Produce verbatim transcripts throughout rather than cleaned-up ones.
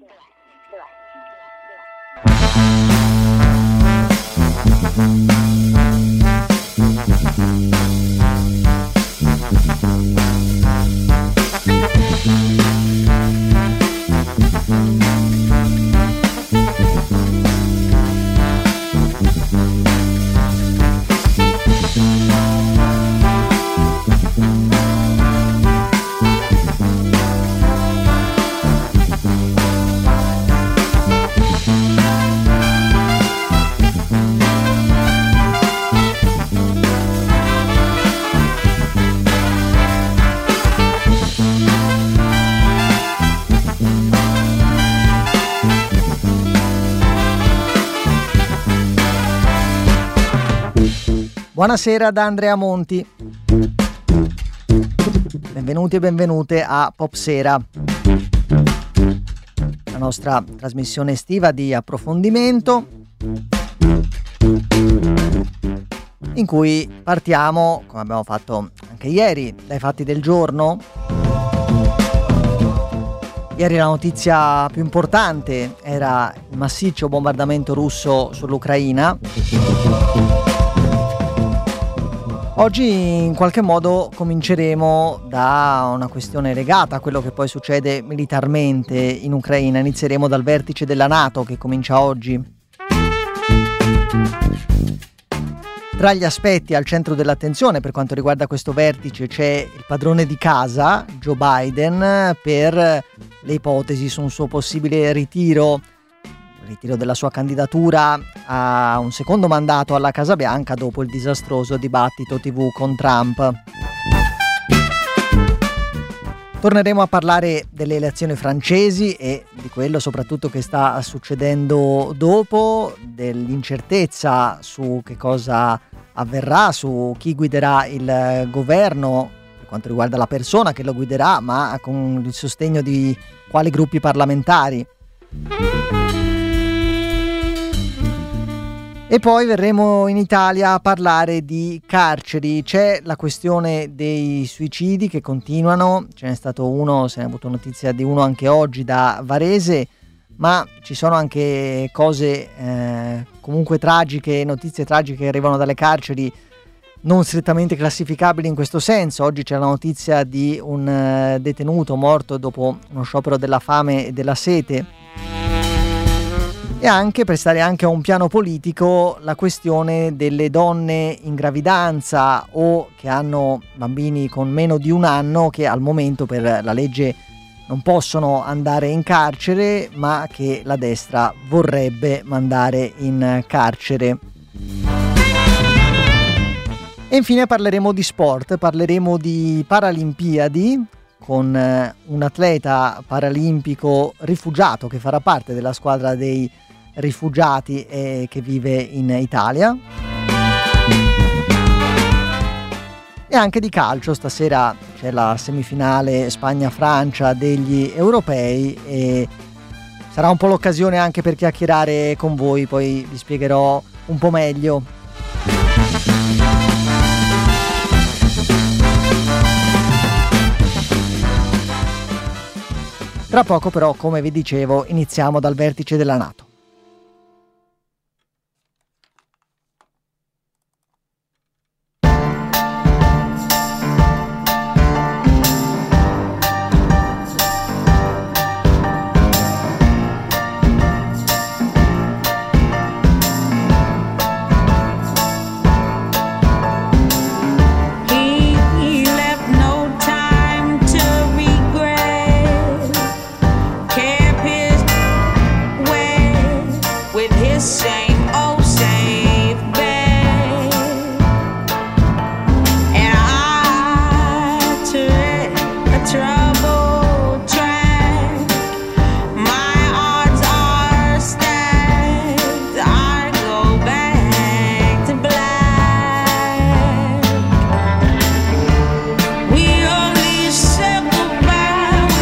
Buonasera da Andrea Monti. Benvenuti e benvenute a Popsera, la nostra trasmissione estiva di approfondimento in cui partiamo, come abbiamo fatto anche ieri, dai fatti del giorno. Ieri la notizia più importante era il massiccio bombardamento russo sull'Ucraina. Oggi in qualche modo cominceremo da una questione legata a quello che poi succede militarmente in Ucraina. Inizieremo dal vertice della NATO che comincia oggi. Tra gli aspetti al centro dell'attenzione per quanto riguarda questo vertice c'è il padrone di casa, Joe Biden, per le ipotesi su un suo possibile ritiro ritiro della sua candidatura a un secondo mandato alla Casa Bianca dopo il disastroso dibattito tivù con Trump. Torneremo a parlare delle elezioni francesi e di quello soprattutto che sta succedendo dopo, dell'incertezza su che cosa avverrà, su chi guiderà il governo per quanto riguarda la persona che lo guiderà, ma con il sostegno di quali gruppi parlamentari. E poi verremo in Italia a parlare di carceri. C'è la questione dei suicidi che continuano, ce n'è stato uno, se ne è avuto notizia di uno anche oggi da Varese, ma ci sono anche cose eh, comunque tragiche, notizie tragiche che arrivano dalle carceri non strettamente classificabili in questo senso. Oggi c'è la notizia di un uh, detenuto morto dopo uno sciopero della fame e della sete. E anche, per stare anche a un piano politico, la questione delle donne in gravidanza o che hanno bambini con meno di un anno che al momento per la legge non possono andare in carcere, ma che la destra vorrebbe mandare in carcere. E infine parleremo di sport, parleremo di Paralimpiadi con un atleta paralimpico rifugiato che farà parte della squadra dei rifugiati e che vive in Italia. E anche di calcio, stasera c'è la semifinale Spagna-Francia degli europei e sarà un po' l'occasione anche per chiacchierare con voi, poi vi spiegherò un po' meglio. Tra poco però, come vi dicevo, iniziamo dal vertice della NATO.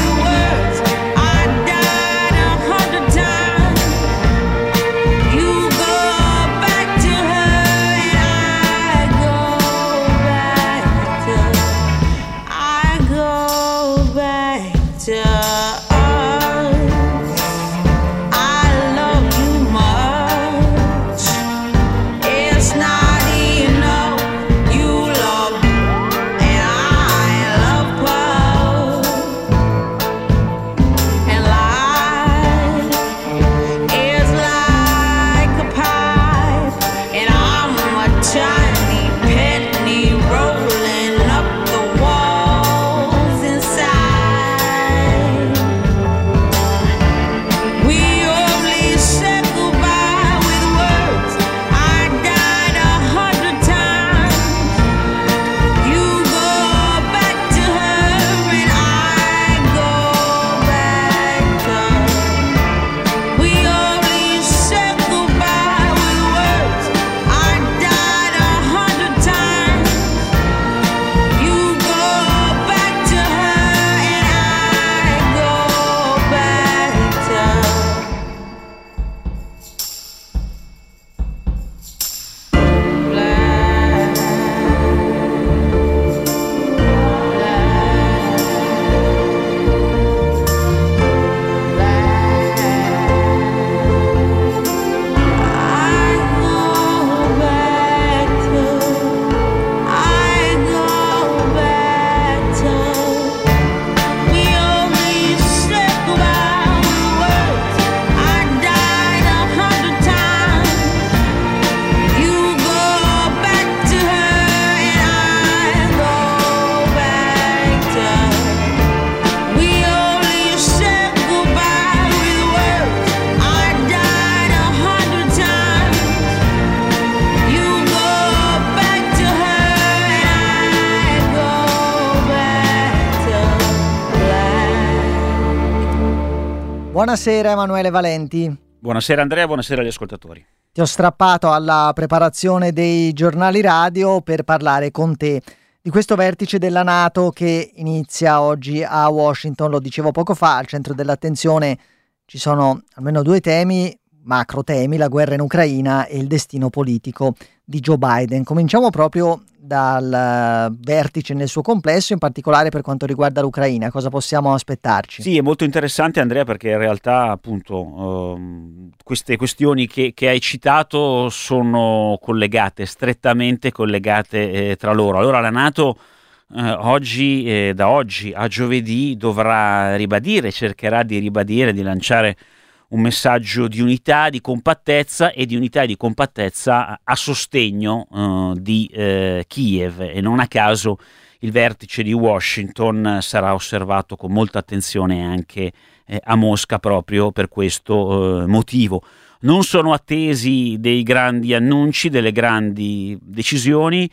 You Buonasera Emanuele Valenti. Buonasera Andrea, buonasera agli ascoltatori. Ti ho strappato alla preparazione dei giornali radio per parlare con te di questo vertice della NATO che inizia oggi a Washington. Lo dicevo poco fa, al centro dell'attenzione ci sono almeno due temi, macro temi, la guerra in Ucraina e il destino politico di Joe Biden. Cominciamo proprio dal vertice nel suo complesso, in particolare per quanto riguarda l'Ucraina. Cosa possiamo aspettarci? Sì, è molto interessante Andrea, perché in realtà appunto ehm, queste questioni che, che hai citato sono collegate, strettamente collegate eh, tra loro. Allora la NATO eh, oggi, eh, da oggi a giovedì dovrà ribadire, cercherà di ribadire, di lanciare un messaggio di unità, di compattezza e di unità e di compattezza a sostegno uh, di uh, Kiev, e non a caso il vertice di Washington sarà osservato con molta attenzione anche eh, a Mosca proprio per questo uh, motivo. Non sono attesi dei grandi annunci, delle grandi decisioni.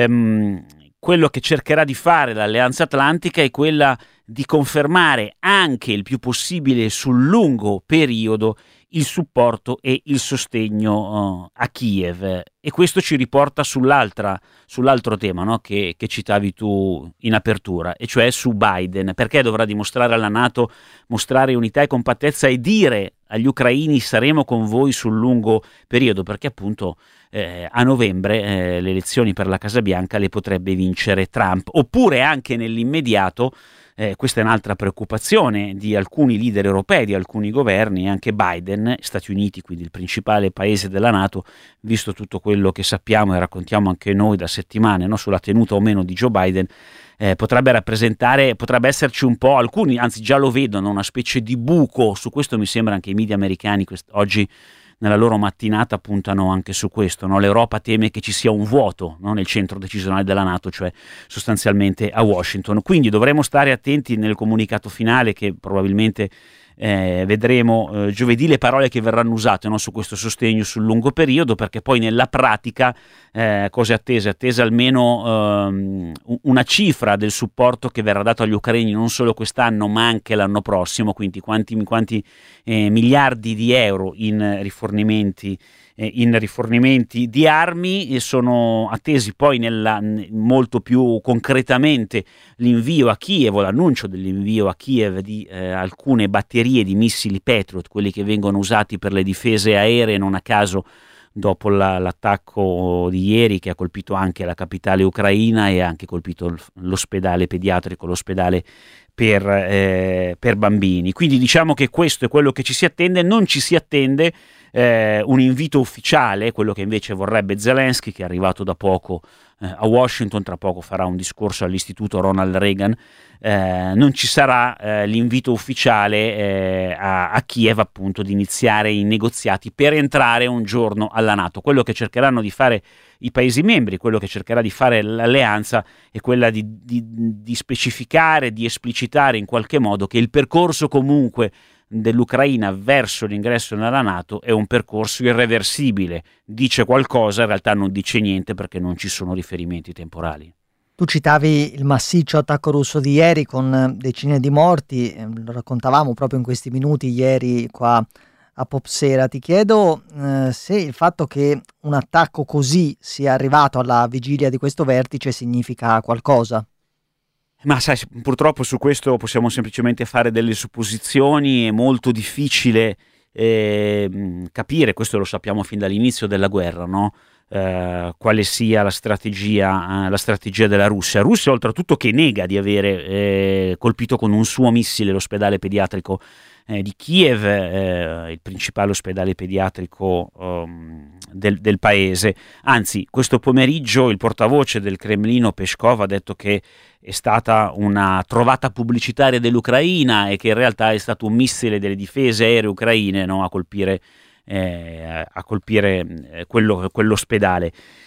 Um, quello che cercherà di fare l'Alleanza Atlantica è quella di confermare anche il più possibile sul lungo periodo il supporto e il sostegno uh, a Kiev, e questo ci riporta sull'altra, sull'altro tema, no? che, che citavi tu in apertura, e cioè su Biden. Perché dovrà dimostrare alla NATO, mostrare unità e compattezza e dire agli ucraini saremo con voi sul lungo periodo? Perché appunto eh, a novembre eh, le elezioni per la Casa Bianca le potrebbe vincere Trump, oppure anche nell'immediato. Eh, questa è un'altra preoccupazione di alcuni leader europei, di alcuni governi, anche Biden, Stati Uniti, quindi il principale paese della NATO, visto tutto quello che sappiamo e raccontiamo anche noi da settimane, no, sulla tenuta o meno di Joe Biden, eh, potrebbe rappresentare, potrebbe esserci un po', alcuni anzi già lo vedono, una specie di buco. Su questo mi sembra anche i media americani quest- oggi nella loro mattinata puntano anche su questo, no? L'Europa teme che ci sia un vuoto, no? Nel centro decisionale della NATO, cioè sostanzialmente a Washington. Quindi dovremo stare attenti nel comunicato finale, che probabilmente eh, vedremo eh, giovedì, le parole che verranno usate, no? Su questo sostegno sul lungo periodo, perché poi nella pratica eh, cose attese? Attesa almeno ehm, una cifra del supporto che verrà dato agli ucraini non solo quest'anno ma anche l'anno prossimo, quindi quanti, quanti eh, miliardi di euro in rifornimenti eh, in rifornimenti di armi, e sono attesi poi nella, molto più concretamente l'invio a Kiev, l'annuncio dell'invio a Kiev di eh, alcune batterie di missili Patriot, quelli che vengono usati per le difese aeree, non a caso dopo la, l'attacco di ieri che ha colpito anche la capitale ucraina e ha anche colpito l'ospedale pediatrico, l'ospedale per, eh, per bambini. Quindi diciamo che questo è quello che ci si attende. Non ci si attende eh, un invito ufficiale, quello che invece vorrebbe Zelensky, che è arrivato da poco eh, a Washington, tra poco farà un discorso all'istituto Ronald Reagan. Eh, non ci sarà eh, l'invito ufficiale eh, a, a Kiev appunto di iniziare i negoziati per entrare un giorno alla NATO. Quello che cercheranno di fare i Paesi membri, quello che cercherà di fare l'Alleanza è quella di, di, di specificare, di esplicitare in qualche modo che il percorso comunque dell'Ucraina verso l'ingresso nella NATO è un percorso irreversibile. Dice qualcosa, in realtà non dice niente, perché non ci sono riferimenti temporali. Tu citavi il massiccio attacco russo di ieri con decine di morti, lo raccontavamo proprio in questi minuti ieri qua a Popsera. Ti chiedo eh, se il fatto che un attacco così sia arrivato alla vigilia di questo vertice significa qualcosa. Ma sai, purtroppo su questo possiamo semplicemente fare delle supposizioni, è molto difficile eh, capire, questo lo sappiamo fin dall'inizio della guerra, no? Uh, quale sia la strategia, uh, la strategia della Russia. Russia oltretutto che nega di avere eh, colpito con un suo missile l'ospedale pediatrico eh, di Kiev, eh, il principale ospedale pediatrico um, del, del paese. Anzi, questo pomeriggio il portavoce del Cremlino Peskov ha detto che è stata una trovata pubblicitaria dell'Ucraina e che in realtà è stato un missile delle difese aeree ucraine, no, a colpire Eh, a colpire eh, quello, quell'ospedale.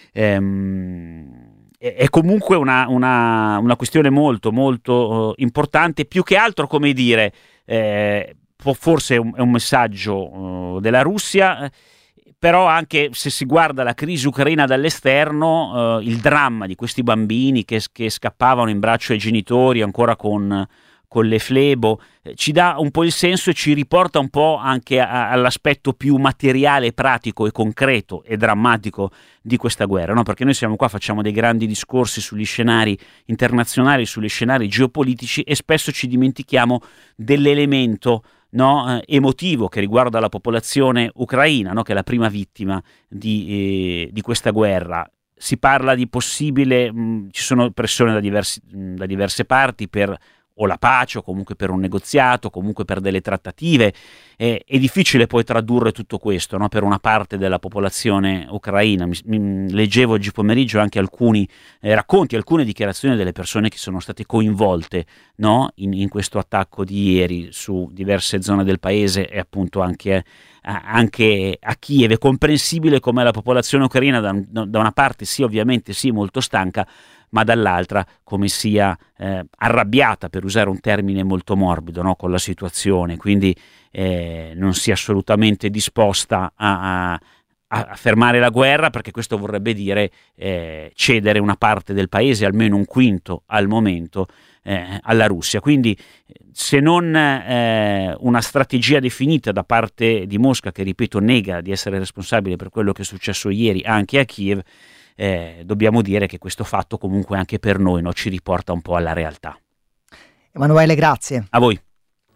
Ehm, è, è comunque una, una, una questione molto molto uh, importante, più che altro, come dire, eh, forse è un, è un messaggio uh, della Russia, però anche se si guarda la crisi ucraina dall'esterno, uh, il dramma di questi bambini che, che scappavano in braccio ai genitori ancora con con le flebo, eh, ci dà un po' il senso e ci riporta un po' anche a, all'aspetto più materiale, pratico e concreto e drammatico di questa guerra, no? Perché noi siamo qua, facciamo dei grandi discorsi sugli scenari internazionali, sugli scenari geopolitici, e spesso ci dimentichiamo dell'elemento, no, eh, emotivo che riguarda la popolazione ucraina, no, che è la prima vittima di, eh, di questa guerra. Si parla di possibile, mh, ci sono pressioni da, diversi, mh, da diverse parti per o la pace o comunque per un negoziato, comunque per delle trattative. Eh, è difficile poi tradurre tutto questo, no, per una parte della popolazione ucraina. Mi, mi, leggevo oggi pomeriggio anche alcuni eh, racconti, alcune dichiarazioni delle persone che sono state coinvolte, no, in, in questo attacco di ieri su diverse zone del paese, e appunto anche, a, anche a Kiev. È comprensibile come la popolazione ucraina da, da una parte sì, ovviamente sì, molto stanca, ma dall'altra come sia eh, arrabbiata, per usare un termine molto morbido, no, con la situazione, quindi eh, non sia assolutamente disposta a, a, a fermare la guerra, perché questo vorrebbe dire eh, cedere una parte del paese, almeno un quinto al momento, eh, alla Russia. Quindi se non eh, una strategia definita da parte di Mosca, che ripeto nega di essere responsabile per quello che è successo ieri anche a Kiev, Eh, dobbiamo dire che questo fatto comunque anche per noi, no, ci riporta un po' alla realtà. Emanuele, grazie. A voi.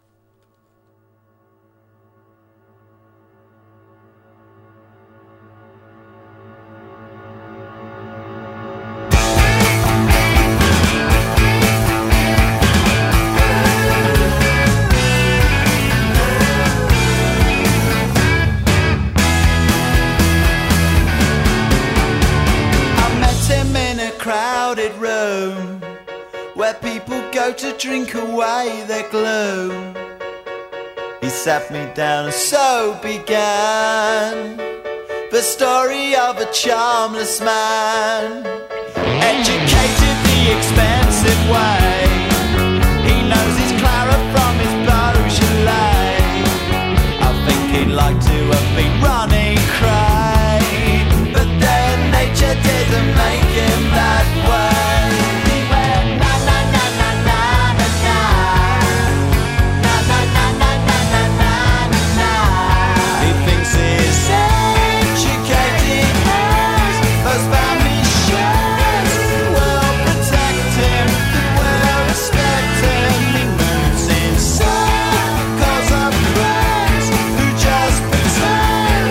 Crowded room where people go to drink away their gloom. He sat me down and so began the story of a charmless man, educated the expensive way. He knows his Clara from his Beaujolais. I think he'd like to have been running cray, but then nature didn't make him that way. He went na na na na na na na na na na na na na na na. He thinks he's educated as those family shows will protect him, will respect him. He moves in circles of friends who just pretend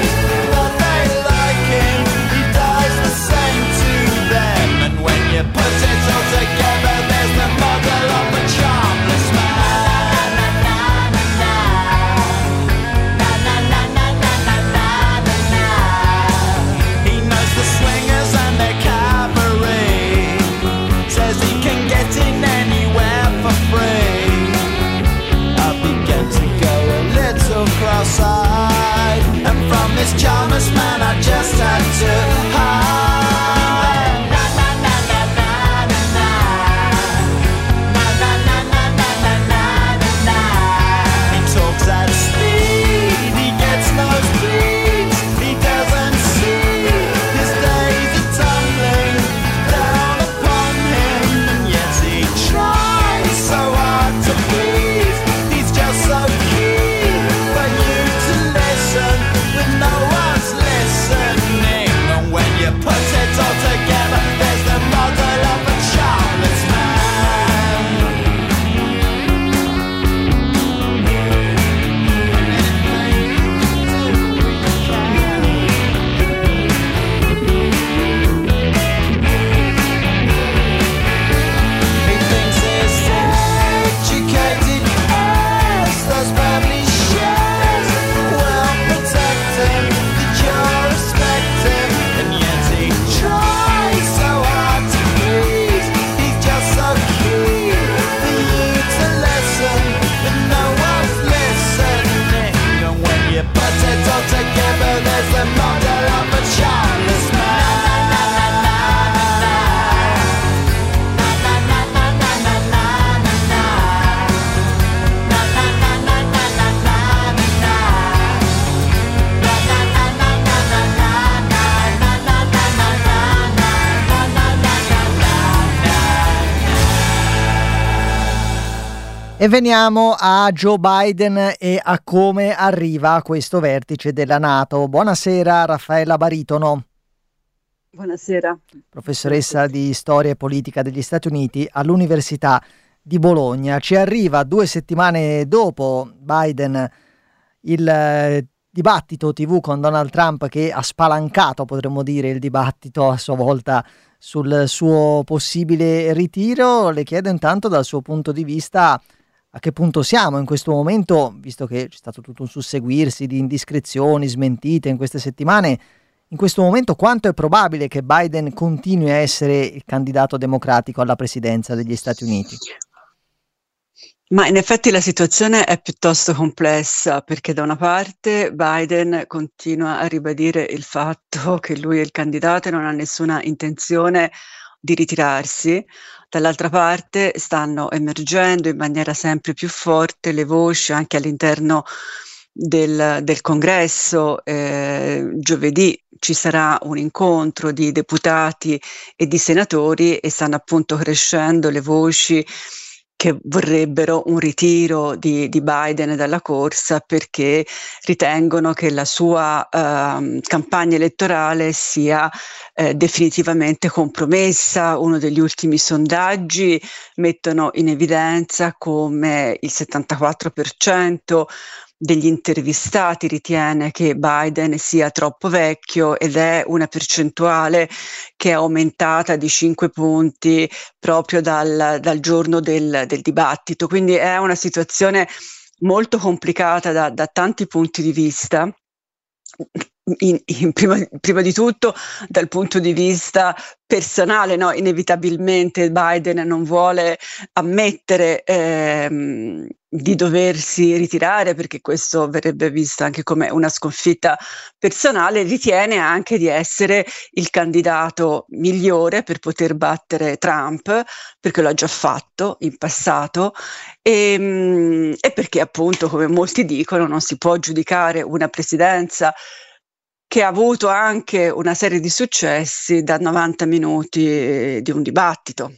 E veniamo a Joe Biden e a come arriva a questo vertice della NATO. Buonasera Raffaella Baritono. Buonasera. Professoressa di Storia e Politica degli Stati Uniti all'Università di Bologna. Ci arriva due settimane dopo Biden il eh, dibattito tivù con Donald Trump, che ha spalancato, potremmo dire, il dibattito a sua volta sul suo possibile ritiro. Le chiedo intanto dal suo punto di vista a che punto siamo in questo momento, visto che c'è stato tutto un susseguirsi di indiscrezioni, smentite in queste settimane. In questo momento quanto è probabile che Biden continui a essere il candidato democratico alla presidenza degli Stati Uniti? Ma in effetti la situazione è piuttosto complessa, perché da una parte Biden continua a ribadire il fatto che lui è il candidato e non ha nessuna intenzione di ritirarsi, dall'altra parte stanno emergendo in maniera sempre più forte le voci anche all'interno del, del Congresso. Eh, giovedì ci sarà un incontro di deputati e di senatori e stanno appunto crescendo le voci che vorrebbero un ritiro di, di Biden dalla corsa, perché ritengono che la sua eh, campagna elettorale sia eh, definitivamente compromessa. Uno degli ultimi sondaggi mettono in evidenza come il settantaquattro per cento degli intervistati ritiene che Biden sia troppo vecchio, ed è una percentuale che è aumentata di cinque punti proprio dal, dal giorno del, del dibattito. Quindi è una situazione molto complicata da, da tanti punti di vista. In, in prima, prima di tutto dal punto di vista personale, no? Inevitabilmente Biden non vuole ammettere ehm, di doversi ritirare, perché questo verrebbe visto anche come una sconfitta personale. Ritiene anche di essere il candidato migliore per poter battere Trump, perché lo ha già fatto in passato, e, e perché appunto, come molti dicono, non si può giudicare una presidenza che ha avuto anche una serie di successi da novanta minuti di un dibattito.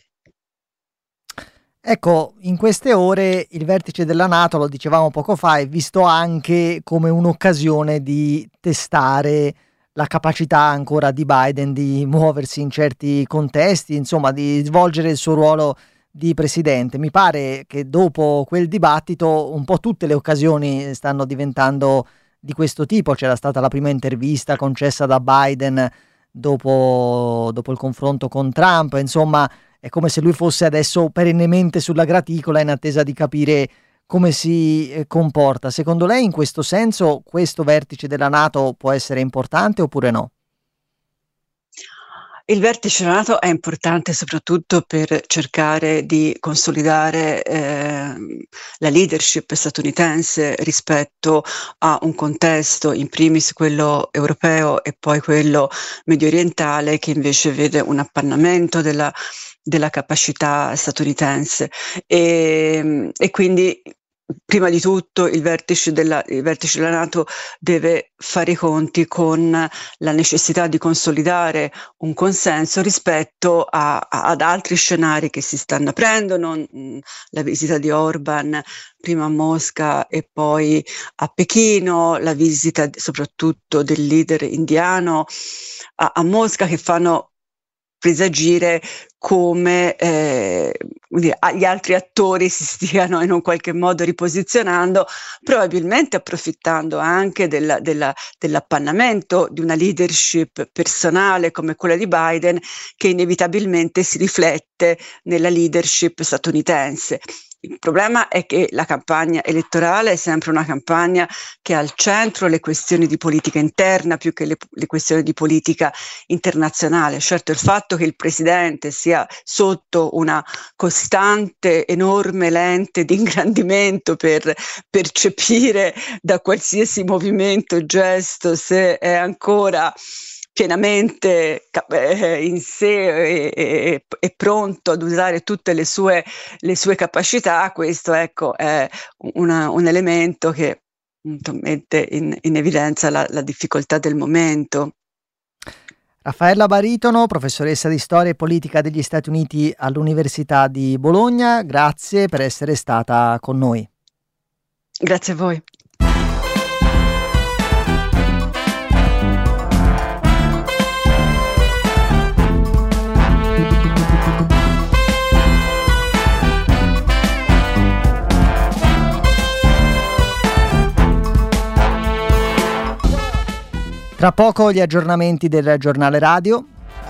Ecco, in queste ore il vertice della NATO, lo dicevamo poco fa, è visto anche come un'occasione di testare la capacità ancora di Biden di muoversi in certi contesti, insomma di svolgere il suo ruolo di presidente. Mi pare che dopo quel dibattito un po' tutte le occasioni stanno diventando di questo tipo. C'era stata la prima intervista concessa da Biden dopo, dopo il confronto con Trump. Insomma, è come se lui fosse adesso perennemente sulla graticola in attesa di capire come si eh, comporta. Secondo lei, in questo senso, questo vertice della NATO può essere importante oppure no? Il vertice della NATO è importante soprattutto per cercare di consolidare eh, la leadership statunitense rispetto a un contesto, in primis quello europeo e poi quello medio orientale, che invece vede un appannamento della, della capacità statunitense. E, e quindi prima di tutto il vertice, della, il vertice della NATO deve fare i conti con la necessità di consolidare un consenso rispetto a, a, ad altri scenari che si stanno aprendo, non, la visita di Orban prima a Mosca e poi a Pechino, la visita soprattutto del leader indiano a, a Mosca, che fanno presagire come eh, gli altri attori si stiano in un qualche modo riposizionando, probabilmente approfittando anche della, della, dell'appannamento di una leadership personale come quella di Biden, che inevitabilmente si riflette nella leadership statunitense. Il problema è che la campagna elettorale è sempre una campagna che ha al centro le questioni di politica interna più che le, le questioni di politica internazionale. Certo, il fatto che il presidente sia sotto una costante, enorme lente di ingrandimento per percepire da qualsiasi movimento, gesto, se è ancora pienamente eh, in sé e, e, e pronto ad usare tutte le sue, le sue capacità. Questo, ecco, è una, un elemento che appunto mette in, in evidenza la, la difficoltà del momento. Raffaella Baritono, professoressa di Storia e Politica degli Stati Uniti all'Università di Bologna, grazie per essere stata con noi. Grazie a voi. Tra poco gli aggiornamenti del giornale radio.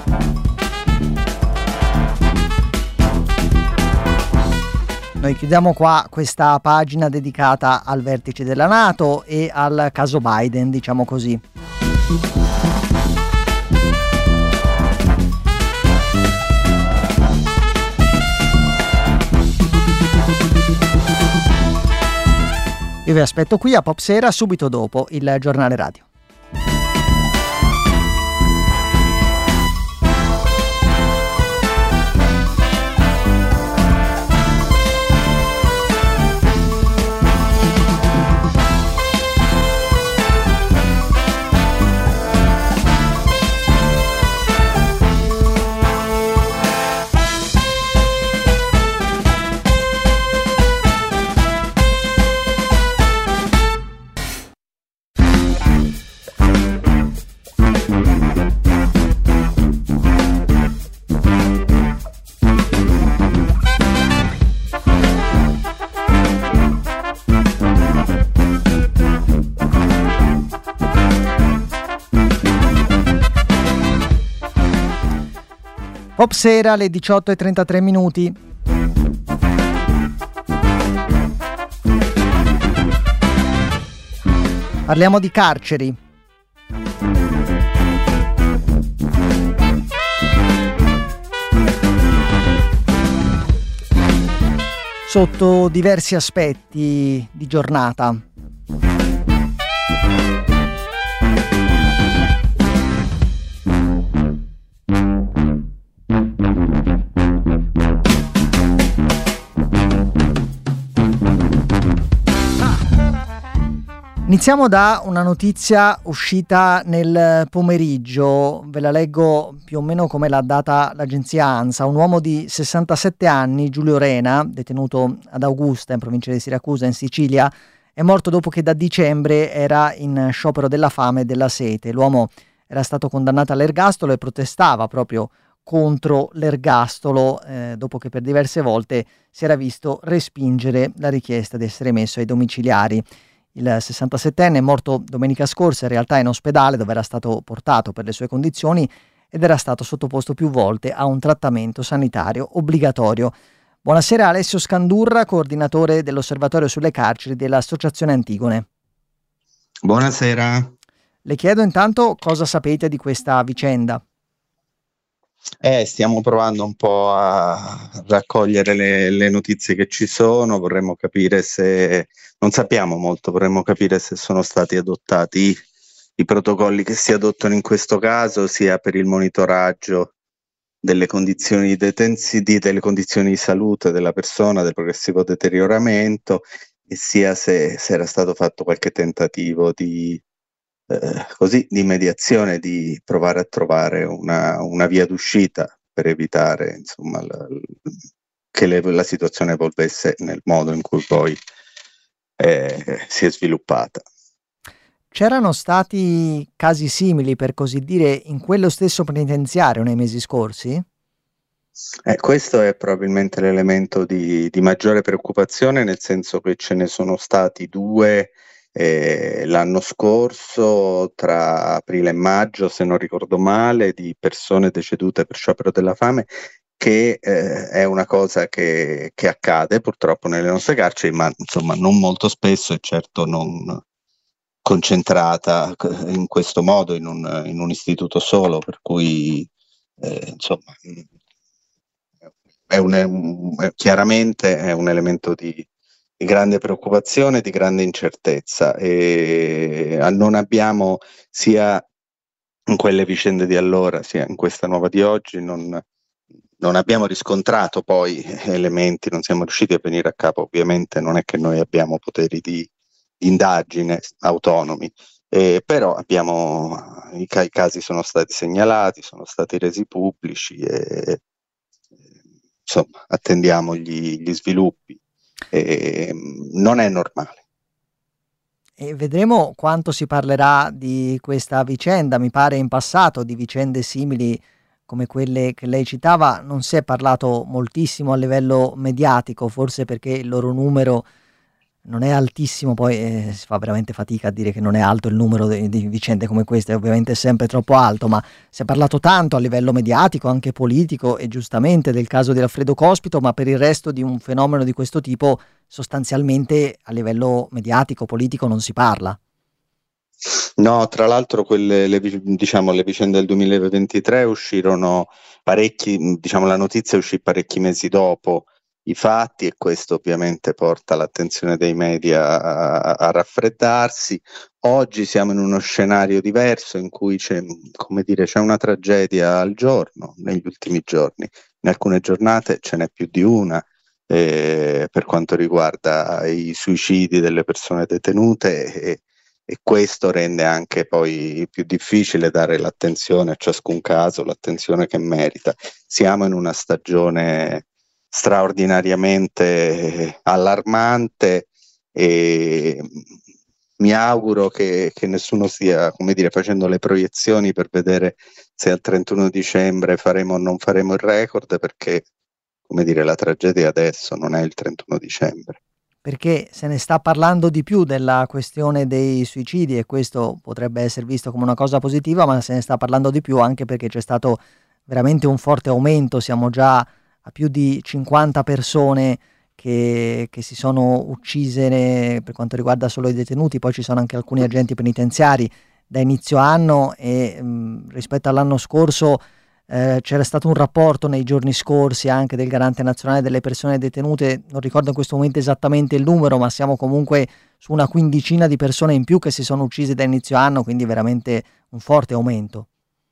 Noi chiudiamo qua questa pagina dedicata al vertice della NATO e al caso Biden, diciamo così. Io vi aspetto qui a Popsera subito dopo il giornale radio. Popsera alle diciotto e trentatré minuti. Parliamo di carceri. Sotto diversi aspetti di giornata. Iniziamo da una notizia uscita nel pomeriggio, ve la leggo più o meno come l'ha data l'agenzia ANSA. Un uomo di sessantasette anni, Giulio Rena, detenuto ad Augusta in provincia di Siracusa in Sicilia, è morto dopo che da dicembre era in sciopero della fame e della sete. L'uomo era stato condannato all'ergastolo e protestava proprio contro l'ergastolo eh, dopo che per diverse volte si era visto respingere la richiesta di essere messo ai domiciliari. Il sessantasettenne è morto domenica scorsa, in realtà in ospedale dove era stato portato per le sue condizioni ed era stato sottoposto più volte a un trattamento sanitario obbligatorio. Buonasera Alessio Scandurra, coordinatore dell'Osservatorio sulle carceri dell'Associazione Antigone. Buonasera. Le chiedo intanto cosa sapete di questa vicenda. Eh, stiamo provando un po' a raccogliere le, le notizie che ci sono, vorremmo capire se, non sappiamo molto, vorremmo capire se sono stati adottati i protocolli che si adottano in questo caso, sia per il monitoraggio delle condizioni di detenzione, delle condizioni di salute della persona, del progressivo deterioramento, e sia se, se era stato fatto qualche tentativo di Eh, così di mediazione, di provare a trovare una, una via d'uscita per evitare insomma la, che le, la situazione evolvesse nel modo in cui poi eh, si è sviluppata. C'erano stati casi simili, per così dire, in quello stesso penitenziario nei mesi scorsi? Eh, questo è probabilmente l'elemento di, di maggiore preoccupazione, nel senso che ce ne sono stati due Eh, l'anno scorso, tra aprile e maggio, se non ricordo male, di persone decedute per sciopero della fame, che eh, è una cosa che, che accade purtroppo nelle nostre carceri, ma insomma non molto spesso e certo non concentrata in questo modo in un, in un istituto solo, per cui eh, insomma è un, è, chiaramente è un elemento di di grande preoccupazione, di grande incertezza, e non abbiamo, sia in quelle vicende di allora sia in questa nuova di oggi, non, non abbiamo riscontrato poi elementi, non siamo riusciti a venire a capo. Ovviamente non è che noi abbiamo poteri di, di indagine autonomi, Eh, però abbiamo, i, ca- i casi sono stati segnalati, sono stati resi pubblici e insomma attendiamo gli, gli sviluppi. Eh, non è normale. E vedremo quanto si parlerà di questa vicenda. Mi pare in passato di vicende simili come quelle che lei citava non si è parlato moltissimo a livello mediatico, forse perché il loro numero non è altissimo, poi eh, si fa veramente fatica a dire che non è alto il numero di, di vicende come queste, ovviamente è sempre troppo alto, ma si è parlato tanto a livello mediatico, anche politico, e giustamente del caso di Alfredo Cospito, ma per il resto di un fenomeno di questo tipo sostanzialmente a livello mediatico, politico non si parla. No, tra l'altro quelle, le, vi- diciamo, le vicende del duemilaventitré uscirono parecchi, diciamo la notizia uscì parecchi mesi dopo i fatti e questo ovviamente porta l'attenzione dei media a, a raffreddarsi. Oggi siamo in uno scenario diverso in cui c'è, come dire, c'è una tragedia al giorno, negli ultimi giorni. In alcune giornate ce n'è più di una. Eh, per quanto riguarda i suicidi delle persone detenute e, e questo rende anche poi più difficile dare l'attenzione a ciascun caso, l'attenzione che merita. Siamo in una stagione straordinariamente allarmante e mi auguro che, che nessuno stia, come dire, facendo le proiezioni per vedere se al trentuno dicembre faremo o non faremo il record, perché come dire, la tragedia adesso non è il trentuno dicembre. Perché se ne sta parlando di più della questione dei suicidi e questo potrebbe essere visto come una cosa positiva, ma se ne sta parlando di più anche perché c'è stato veramente un forte aumento, siamo già a più di cinquanta persone che, che si sono uccise per quanto riguarda solo i detenuti, poi ci sono anche alcuni agenti penitenziari da inizio anno e mh, rispetto all'anno scorso eh, c'era stato un rapporto nei giorni scorsi anche del Garante Nazionale delle Persone Detenute, non ricordo in questo momento esattamente il numero, ma siamo comunque su una quindicina di persone in più che si sono uccise da inizio anno, quindi veramente un forte aumento.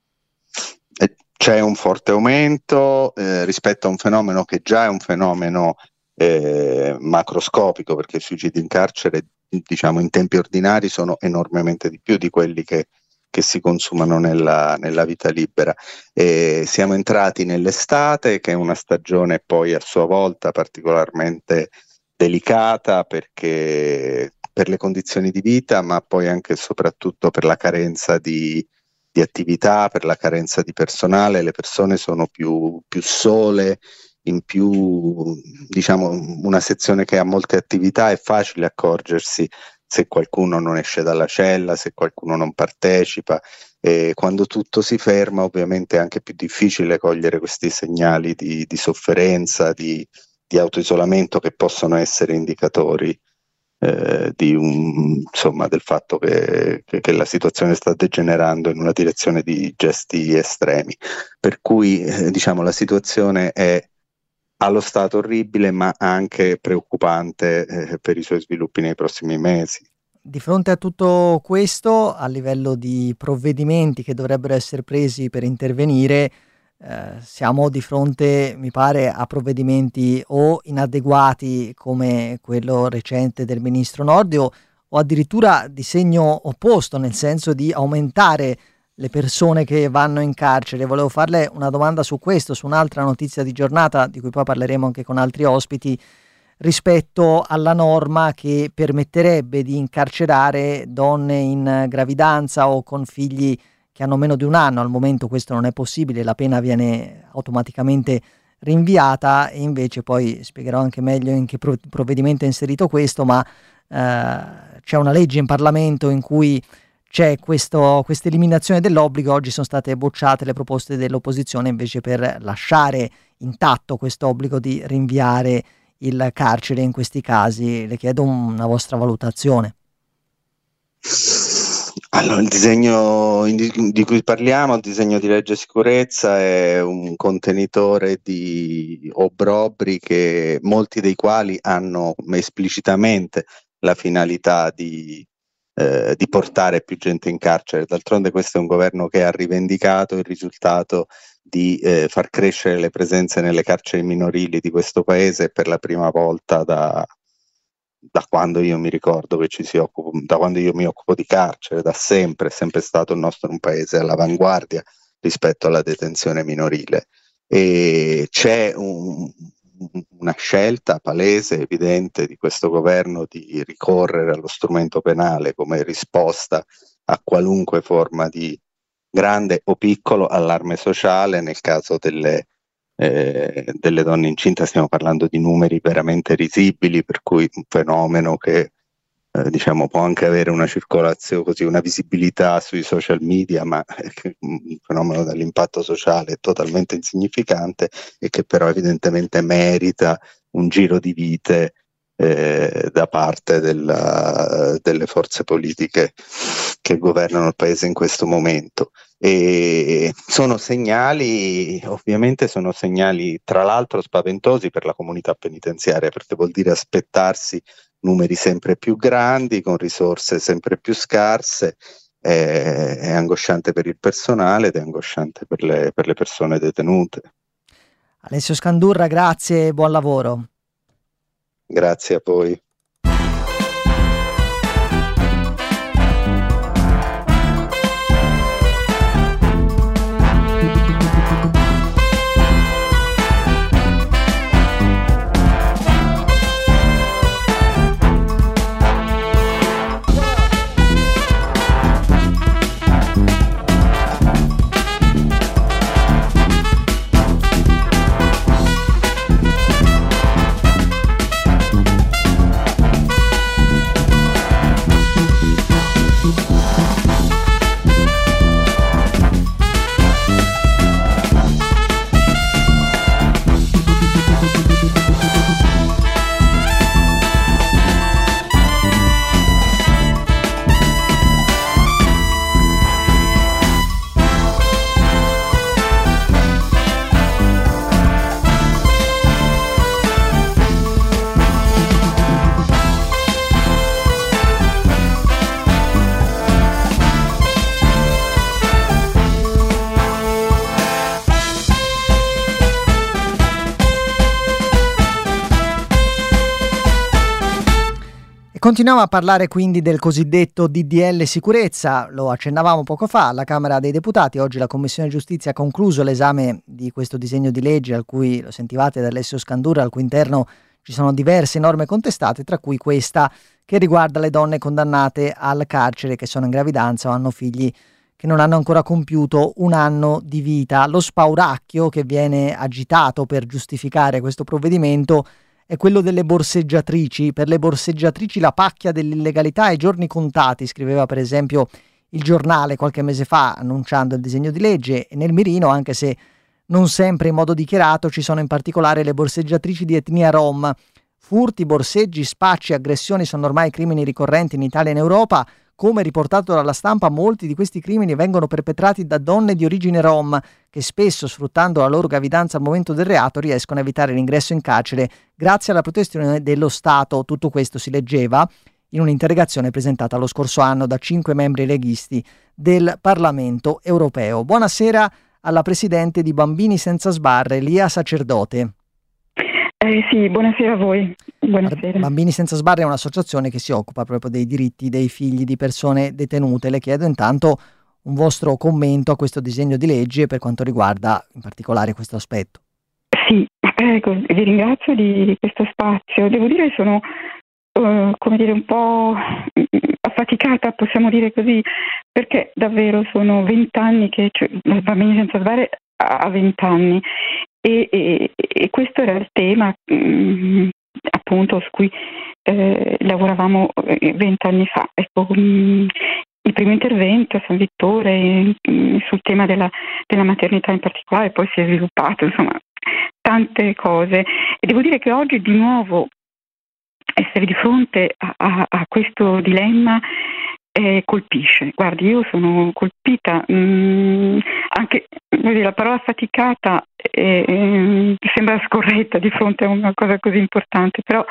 C'è un forte aumento eh, rispetto a un fenomeno che già è un fenomeno eh, macroscopico, perché i suicidi in carcere, diciamo, in tempi ordinari sono enormemente di più di quelli che che si consumano nella, nella vita libera. E siamo entrati nell'estate, che è una stagione poi a sua volta particolarmente delicata perché per le condizioni di vita, ma poi anche e soprattutto per la carenza di, di attività, per la carenza di personale. Le persone sono più, più sole, in più, diciamo, una sezione che ha molte attività, è facile accorgersi se qualcuno non esce dalla cella, se qualcuno non partecipa, e quando tutto si ferma ovviamente è anche più difficile cogliere questi segnali di, di sofferenza, di, di autoisolamento che possono essere indicatori eh, di un, insomma, del fatto che, che, che la situazione sta degenerando in una direzione di gesti estremi. Per cui eh, diciamo la situazione è allo stato orribile ma anche preoccupante eh, per i suoi sviluppi nei prossimi mesi. Di fronte a tutto questo, a livello di provvedimenti che dovrebbero essere presi per intervenire, eh, siamo di fronte, mi pare, a provvedimenti o inadeguati come quello recente del ministro Nordio o addirittura di segno opposto, nel senso di aumentare le persone che vanno in carcere. Volevo farle una domanda su questo, su un'altra notizia di giornata, di cui poi parleremo anche con altri ospiti, rispetto alla norma che permetterebbe di incarcerare donne in gravidanza o con figli che hanno meno di un anno. Al momento questo non è possibile, la pena viene automaticamente rinviata e invece poi spiegherò anche meglio in che provvedimento è inserito questo, ma eh, c'è una legge in Parlamento in cui c'è questa eliminazione dell'obbligo. Oggi sono state bocciate le proposte dell'opposizione invece per lasciare intatto questo obbligo di rinviare il carcere in questi casi. Le chiedo una vostra valutazione. Allora, il disegno di, di cui parliamo, il disegno di legge sicurezza, è un contenitore di obbrobri che molti dei quali hanno esplicitamente la finalità di Eh, di portare più gente in carcere. D'altronde questo è un governo che ha rivendicato il risultato di eh, far crescere le presenze nelle carceri minorili di questo paese per la prima volta da, da quando io mi ricordo che ci si occupa, da quando io mi occupo di carcere, da sempre, è sempre stato il nostro un paese all'avanguardia rispetto alla detenzione minorile, e c'è un, una scelta palese, evidente di questo governo di ricorrere allo strumento penale come risposta a qualunque forma di grande o piccolo allarme sociale. Nel caso delle Eh, delle donne incinte stiamo parlando di numeri veramente risibili, per cui un fenomeno che eh, diciamo può anche avere una circolazione, così una visibilità sui social media, ma è un fenomeno dall'impatto sociale totalmente insignificante, e che però evidentemente merita un giro di vite eh, da parte della, delle forze politiche che governano il paese in questo momento. E sono segnali, ovviamente sono segnali tra l'altro spaventosi per la comunità penitenziaria, perché vuol dire aspettarsi numeri sempre più grandi con risorse sempre più scarse. È, è angosciante per il personale ed è angosciante per le, per le persone detenute. Alessio Scandurra, grazie e buon lavoro. Grazie a voi. Continuiamo a parlare quindi del cosiddetto D D L sicurezza, lo accennavamo poco fa. Alla Camera dei Deputati oggi la Commissione Giustizia ha concluso l'esame di questo disegno di legge, al cui, lo sentivate da Alessio Scandurra, al cui interno ci sono diverse norme contestate, tra cui questa che riguarda le donne condannate al carcere che sono in gravidanza o hanno figli che non hanno ancora compiuto un anno di vita. Lo spauracchio che viene agitato per giustificare questo provvedimento è quello delle borseggiatrici. Per le borseggiatrici la pacchia dell'illegalità ai giorni contati, scriveva per esempio il Giornale qualche mese fa annunciando il disegno di legge, e nel mirino, anche se non sempre in modo dichiarato, ci sono in particolare le borseggiatrici di etnia rom. Furti, borseggi, spacci, aggressioni sono ormai crimini ricorrenti in Italia e in Europa. Come riportato dalla stampa, molti di questi crimini vengono perpetrati da donne di origine rom, che spesso, sfruttando la loro gravidanza al momento del reato, riescono a evitare l'ingresso in carcere grazie alla protezione dello Stato. Tutto questo si leggeva in un'interrogazione presentata lo scorso anno da cinque membri leghisti del Parlamento europeo. Buonasera alla presidente di Bambini Senza Sbarre, Lia Sacerdote. Eh sì, buonasera a voi. Buonasera. Bambini Senza Sbarre è un'associazione che si occupa proprio dei diritti dei figli di persone detenute. Le chiedo intanto un vostro commento a questo disegno di legge per quanto riguarda in particolare questo aspetto. Sì, ecco, vi ringrazio di, di questo spazio. Devo dire che sono uh, come dire un po' affaticata, possiamo dire così, perché davvero sono vent'anni che cioè, Bambini Senza Sbarre ha vent'anni e, e, e questo era il tema mh, appunto su cui eh, lavoravamo vent'anni fa. Ecco, mh, il primo intervento a San Vittore mh, sul tema della, della maternità in particolare, poi si è sviluppato, insomma, tante cose. E devo dire che oggi di nuovo essere di fronte a, a, a questo dilemma eh, colpisce. Guardi, io sono colpita, mh, anche dire, la parola faticata eh, eh, sembra scorretta di fronte a una cosa così importante, però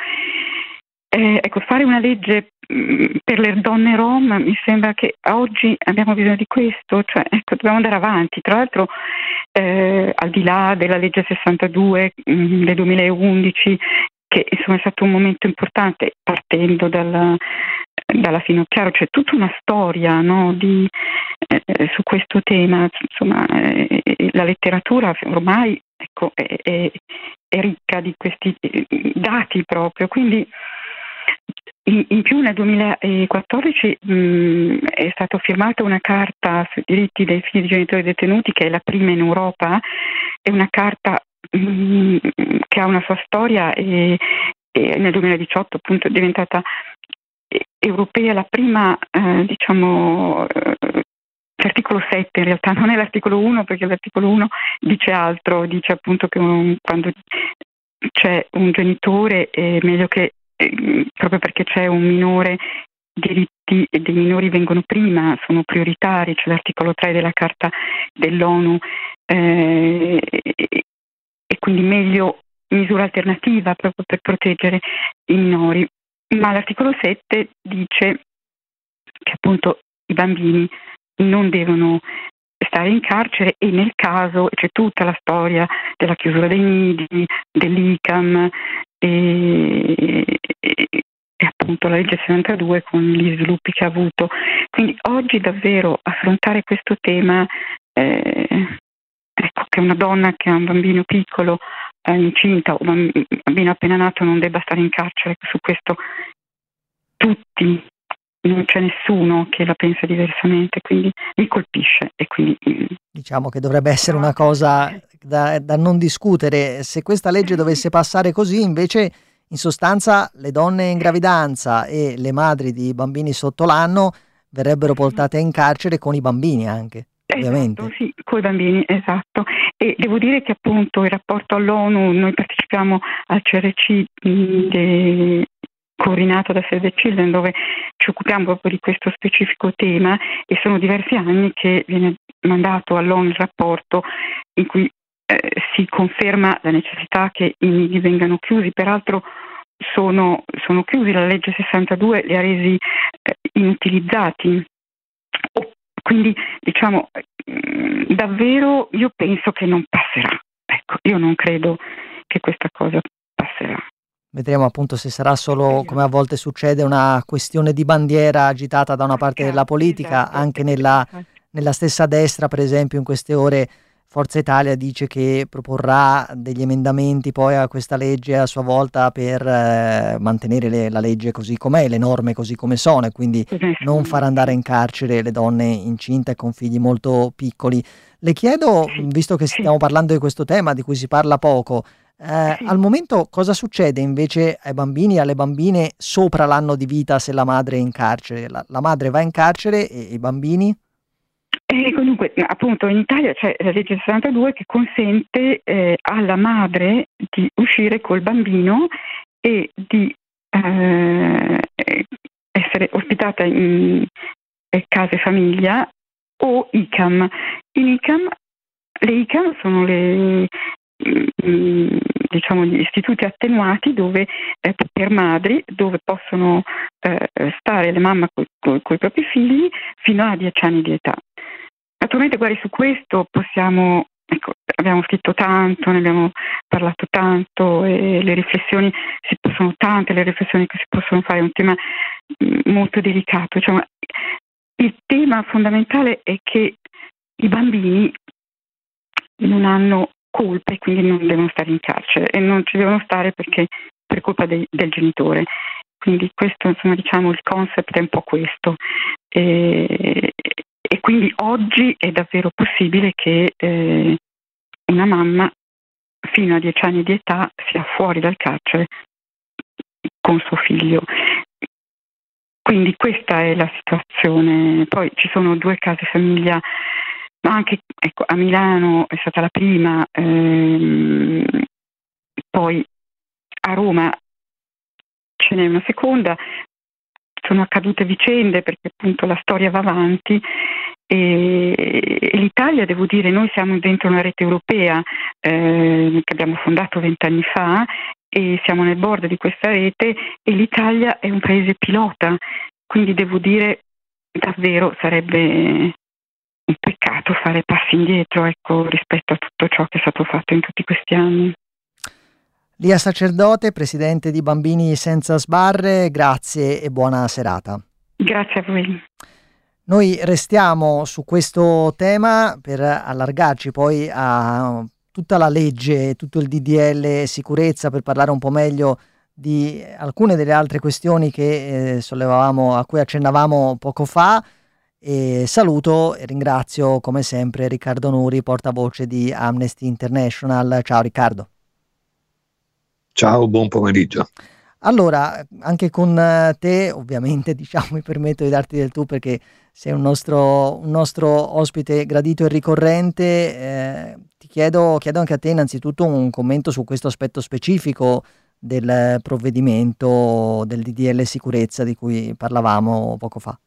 eh, ecco, fare una legge mh, per le donne rom mi sembra che oggi abbiamo bisogno di questo, cioè ecco, dobbiamo andare avanti. Tra l'altro eh, al di là della legge sessantadue mh, del duemilaundici che insomma è stato un momento importante, partendo dalla, dalla Finocchiaro, c'è tutta una storia, no, di, eh, su questo tema, insomma eh, la letteratura ormai, ecco, è, è, è ricca di questi dati proprio, quindi in, in più nel duemilaquattordici mh, è stata firmata una carta sui diritti dei figli di genitori detenuti, che è la prima in Europa, è una carta mh, che ha una sua storia e, e nel duemiladiciotto appunto è diventata europea, la prima eh, diciamo eh, l'articolo sette in realtà non è l'articolo uno, perché l'articolo uno dice altro, dice appunto che un, quando c'è un genitore è meglio che eh, proprio perché c'è un minore, i diritti dei minori vengono prima, sono prioritari, c'è l'articolo tre della Carta dell'ONU eh, e, e quindi meglio misura alternativa proprio per proteggere i minori. Ma l'articolo sette dice che appunto i bambini non devono stare in carcere e nel caso c'è tutta la storia della chiusura dei nidi, dell'I C A M e, e, e appunto la legge settantadue con gli sviluppi che ha avuto. Quindi oggi davvero affrontare questo tema, eh, ecco, che una donna che ha un bambino piccolo eh, incinta o un bambino appena nato non debba stare in carcere, su questo tutti, non c'è nessuno che la pensa diversamente, quindi mi colpisce e quindi diciamo che dovrebbe essere una cosa da, da non discutere. Se questa legge dovesse passare così, invece in sostanza le donne in gravidanza e le madri di bambini sotto l'anno verrebbero portate in carcere con i bambini anche, ovviamente. Esatto, sì, con i bambini, esatto. E devo dire che appunto il rapporto all'ONU, noi partecipiamo al C R C de, coordinato da Save the Children, dove ci occupiamo proprio di questo specifico tema, e sono diversi anni che viene mandato all'ONU il rapporto in cui eh, si conferma la necessità che i nidi vengano chiusi. Peraltro sono, sono chiusi, la legge sessantadue li ha resi eh, inutilizzati. Quindi diciamo mh, davvero io penso che non passerà. Ecco, io non credo che questa cosa passerà. Vedremo appunto se sarà solo, come a volte succede, una questione di bandiera agitata da una parte della politica. Esatto. Anche nella, nella stessa destra, per esempio, in queste ore Forza Italia dice che proporrà degli emendamenti poi a questa legge a sua volta per eh, mantenere le, la legge così com'è, le norme così come sono, e quindi non far andare in carcere le donne incinte e con figli molto piccoli. Le chiedo, visto che stiamo parlando di questo tema di cui si parla poco, Eh, sì. Al momento cosa succede invece ai bambini e alle bambine sopra l'anno di vita se la madre è in carcere? La, la madre va in carcere e i bambini? E comunque appunto in Italia c'è la legge sessantadue che consente eh, alla madre di uscire col bambino e di eh, essere ospitata in eh, case famiglia o I C A M. In I C A M, le I C A M sono le diciamo gli istituti attenuati dove eh, per madri, dove possono eh, stare le mamme con i propri figli fino a dieci anni di età. Naturalmente, guardi, su questo possiamo, ecco, abbiamo scritto tanto, ne abbiamo parlato tanto e le riflessioni si possono, tante le riflessioni che si possono fare, è un tema mh, molto delicato. Diciamo, il tema fondamentale è che i bambini non hanno colpe, quindi non devono stare in carcere e non ci devono stare perché per colpa de, del genitore. Quindi questo, insomma, diciamo il concept è un po' questo. E, e quindi oggi è davvero possibile che eh, una mamma fino a dieci anni di età sia fuori dal carcere con suo figlio. Quindi questa è la situazione. Poi ci sono due case famiglia, ma anche, ecco, a Milano è stata la prima, ehm, poi a Roma ce n'è una seconda. Sono accadute vicende perché appunto la storia va avanti e, e l'Italia, devo dire, noi siamo dentro una rete europea eh, che abbiamo fondato vent'anni fa e siamo nel board di questa rete, e l'Italia è un paese pilota, quindi devo dire davvero sarebbe un peccato fare passi indietro, ecco, rispetto a tutto ciò che è stato fatto in tutti questi anni. Lia Sacerdote, presidente di Bambini Senza Sbarre, grazie e buona serata. Grazie a voi. Noi restiamo su questo tema per allargarci poi a tutta la legge, tutto il D D L sicurezza, per parlare un po' meglio di alcune delle altre questioni che eh, sollevavamo, a cui accennavamo poco fa. E saluto e ringrazio come sempre Riccardo Nuri, portavoce di Amnesty International. Ciao Riccardo. Ciao, buon pomeriggio. Allora, anche con te, ovviamente, diciamo, mi permetto di darti del tu perché sei un nostro, un nostro ospite gradito e ricorrente. Eh, ti chiedo, chiedo anche a te innanzitutto un commento su questo aspetto specifico del provvedimento del D D L sicurezza di cui parlavamo poco fa.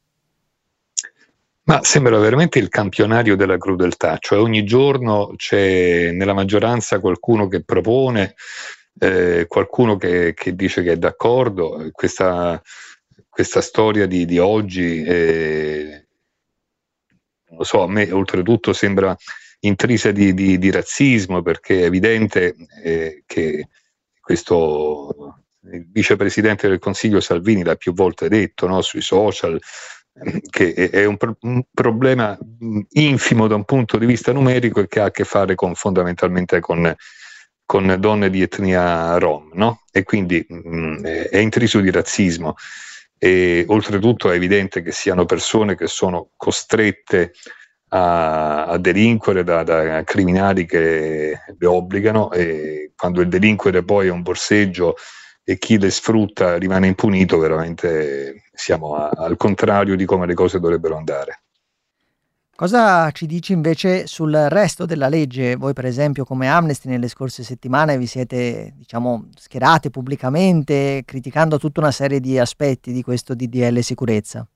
Ma sembra veramente il campionario della crudeltà, cioè ogni giorno c'è nella maggioranza qualcuno che propone, Eh, qualcuno che, che dice che è d'accordo. Questa, questa storia di, di oggi, eh, non lo so, a me oltretutto sembra intrisa di, di, di razzismo, perché è evidente eh, che questo il vicepresidente del Consiglio Salvini l'ha più volte detto, no, sui social, che è un, pro- un problema infimo da un punto di vista numerico e che ha a che fare con, fondamentalmente con con donne di etnia rom, no? E quindi mh, è intriso di razzismo, e oltretutto è evidente che siano persone che sono costrette a, a delinquere da, da criminali che le obbligano, e quando il delinquere poi è un borseggio e chi le sfrutta rimane impunito, veramente siamo a, al contrario di come le cose dovrebbero andare. Cosa ci dici invece sul resto della legge? Voi per esempio come Amnesty nelle scorse settimane vi siete, diciamo, schierati pubblicamente criticando tutta una serie di aspetti di questo D D L sicurezza.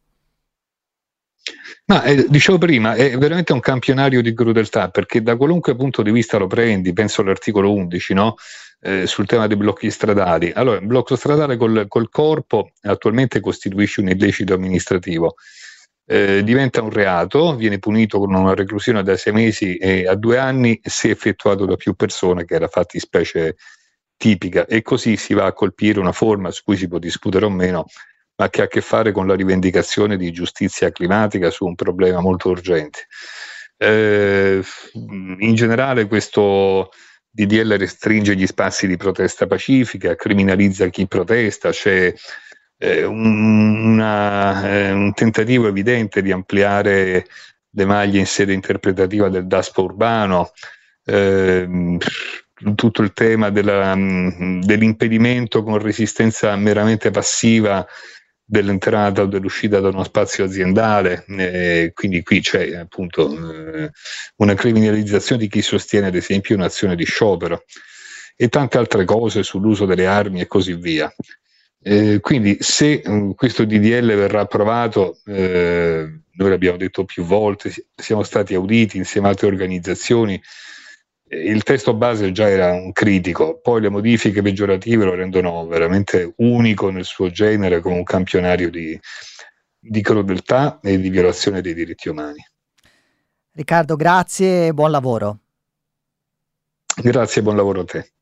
Ma eh, dicevo prima, è veramente un campionario di crudeltà, perché da qualunque punto di vista lo prendi, penso all'articolo undici, no? Eh, sul tema dei blocchi stradali. Allora, il blocco stradale col, col corpo attualmente costituisce un illecito amministrativo. Eh, diventa un reato, viene punito con una reclusione da sei mesi e a due anni se effettuato da più persone, che è la fattispecie tipica, e così si va a colpire una forma su cui si può discutere o meno, ma che ha a che fare con la rivendicazione di giustizia climatica su un problema molto urgente. Eh, in generale questo D D L restringe gli spazi di protesta pacifica, criminalizza chi protesta, c'è Eh, un, una, eh, un tentativo evidente di ampliare le maglie in sede interpretativa del DASPO urbano, eh, tutto il tema della, dell'impedimento con resistenza meramente passiva dell'entrata o dell'uscita da uno spazio aziendale, eh, quindi qui c'è appunto eh, una criminalizzazione di chi sostiene ad esempio un'azione di sciopero e tante altre cose sull'uso delle armi e così via. Eh, quindi se um, questo D D L verrà approvato, eh, noi l'abbiamo detto più volte, siamo stati auditi insieme a altre organizzazioni, eh, il testo base già era un critico, poi le modifiche peggiorative lo rendono veramente unico nel suo genere, come un campionario di, di crudeltà e di violazione dei diritti umani. Riccardo, grazie e buon lavoro. Grazie e buon lavoro a te.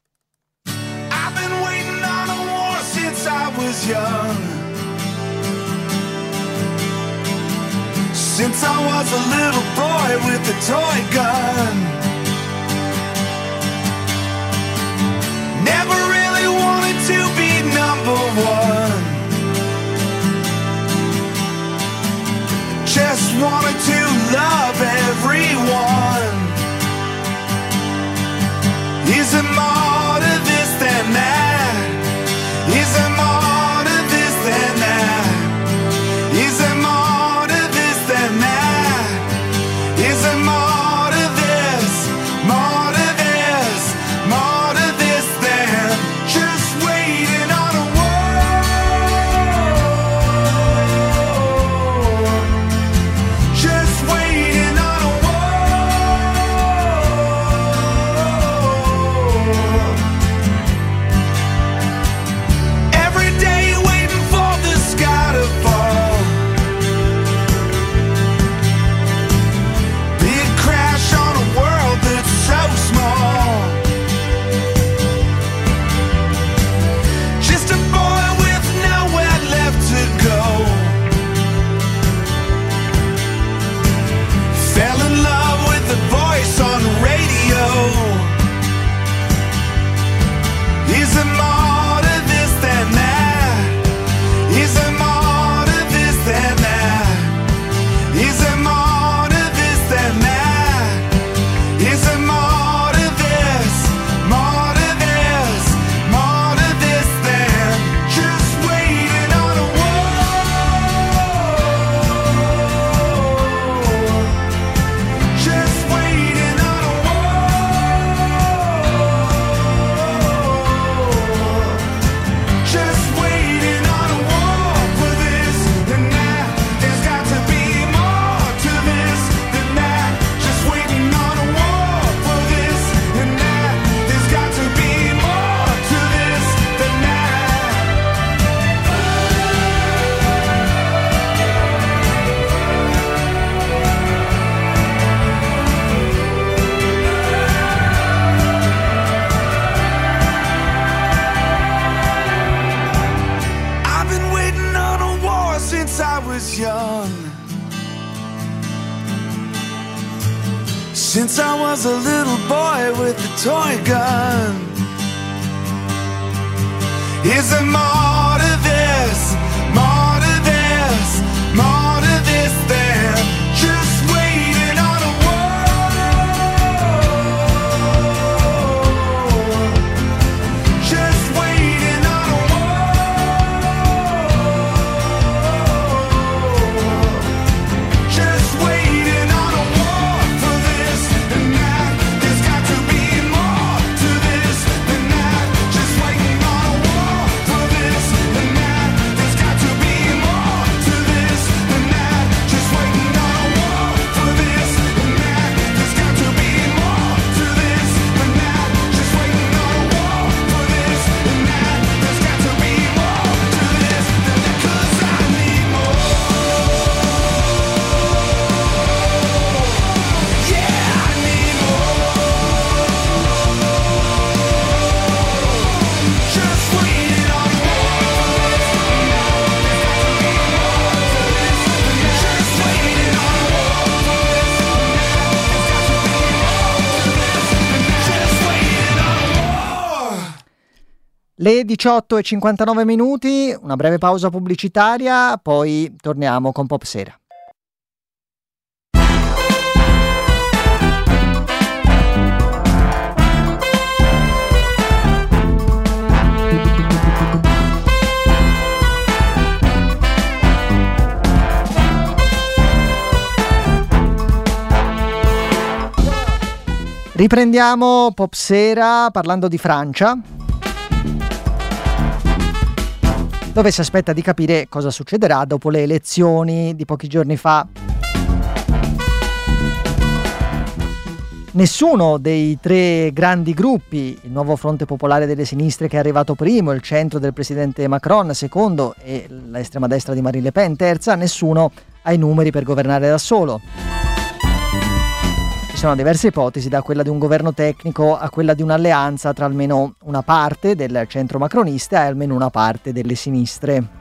Young. Since I was a little boy with a toy gun, never really wanted to be number one, just wanted to love everyone. Is it more to this than that? Is it more than that? Is there more to this than that? Is there more to this? More to this? More to this than just waiting on a war? Just Since I was a little boy with a toy gun. Is there more to this, more to this, more to this than just waiting on a war? Just waiting on a war. Just waiting on a war for this and that. There's got to be more to this than that. Just waiting on a war for this and that. There's got to be more to this than that. Just waiting on a war for this and that. There's got to be more to this than that. Just waiting on a war for this and that. There's got to be more to this than that. 'Cause I need more. Yeah, I need more. Just waiting on a war for this and that. Just waiting on a war for this and that. Just waiting on a war. Le diciotto e cinquantanove minuti, una breve pausa pubblicitaria, poi torniamo con Pop Sera. Riprendiamo Pop Sera parlando di Francia, dove si aspetta di capire cosa succederà dopo le elezioni di pochi giorni fa. Nessuno dei tre grandi gruppi, il nuovo Fronte Popolare delle Sinistre che è arrivato primo, il centro del presidente Macron secondo e l'estrema destra di Marine Le Pen terza, nessuno ha i numeri per governare da solo. Ci sono diverse ipotesi, da quella di un governo tecnico a quella di un'alleanza tra almeno una parte del centro macronista e almeno una parte delle sinistre.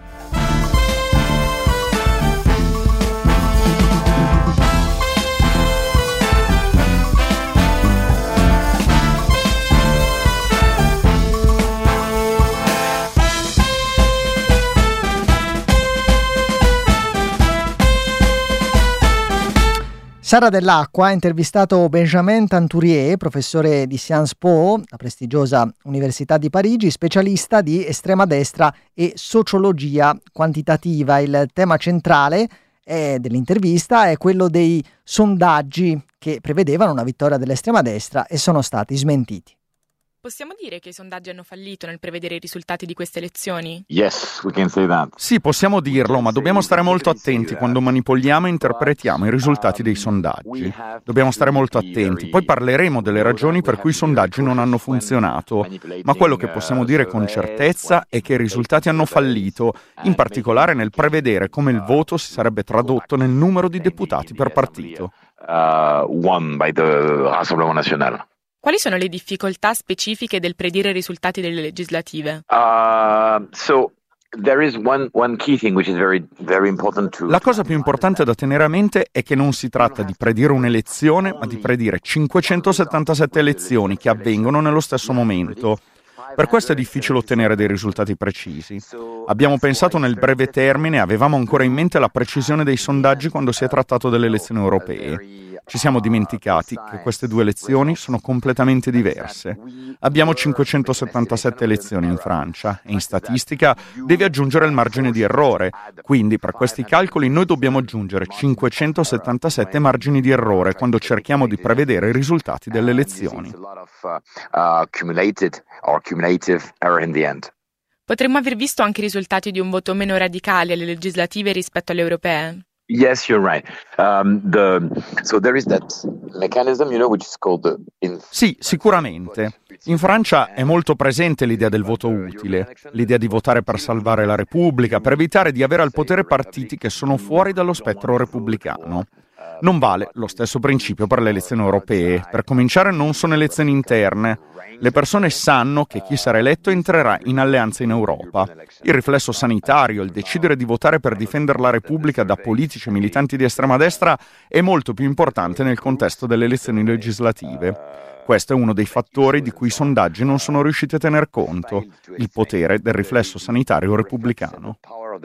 Sara Dell'Acqua ha intervistato Benjamin Tanturier, professore di Sciences Po, la prestigiosa Università di Parigi, specialista di estrema destra e sociologia quantitativa. Il tema centrale è, dell'intervista è quello dei sondaggi che prevedevano una vittoria dell'estrema destra e sono stati smentiti. Possiamo dire che i sondaggi hanno fallito nel prevedere i risultati di queste elezioni? Yes, we can say that. Sì, possiamo dirlo, ma dobbiamo stare molto attenti quando manipoliamo e interpretiamo i risultati dei sondaggi. Dobbiamo stare molto attenti. Poi parleremo delle ragioni per cui i sondaggi non hanno funzionato, ma quello che possiamo dire con certezza è che i risultati hanno fallito, in particolare nel prevedere come il voto si sarebbe tradotto nel numero di deputati per partito. Uh, won by the Rassemblement National. Quali sono le difficoltà specifiche del predire i risultati delle legislative? Uh, so there is one one key thing which is very very important to. La cosa più importante da tenere a mente è che non si tratta di predire un'elezione, ma di predire cinquecentosettantasette elezioni che avvengono nello stesso momento. Per questo è difficile ottenere dei risultati precisi. Abbiamo pensato nel breve termine e avevamo ancora in mente la precisione dei sondaggi quando si è trattato delle elezioni europee. Ci siamo dimenticati che queste due elezioni sono completamente diverse. Abbiamo cinquecentosettantasette elezioni in Francia e in statistica devi aggiungere il margine di errore. Quindi per questi calcoli noi dobbiamo aggiungere cinquecentosettantasette margini di errore quando cerchiamo di prevedere i risultati delle elezioni. Potremmo aver visto anche i risultati di un voto meno radicale alle legislative rispetto alle europee? Yes, you're right. Um, the, so there is that mechanism, you know, which is called the. In... Sì, sicuramente. In Francia è molto presente l'idea del voto utile, l'idea di votare per salvare la Repubblica, per evitare di avere al potere partiti che sono fuori dallo spettro repubblicano. Non vale lo stesso principio per le elezioni europee. Per cominciare, non sono elezioni interne. Le persone sanno che chi sarà eletto entrerà in alleanza in Europa. Il riflesso sanitario, il decidere di votare per difendere la Repubblica da politici e militanti di estrema destra è molto più importante nel contesto delle elezioni legislative. Questo è uno dei fattori di cui i sondaggi non sono riusciti a tener conto, il potere del riflesso sanitario repubblicano.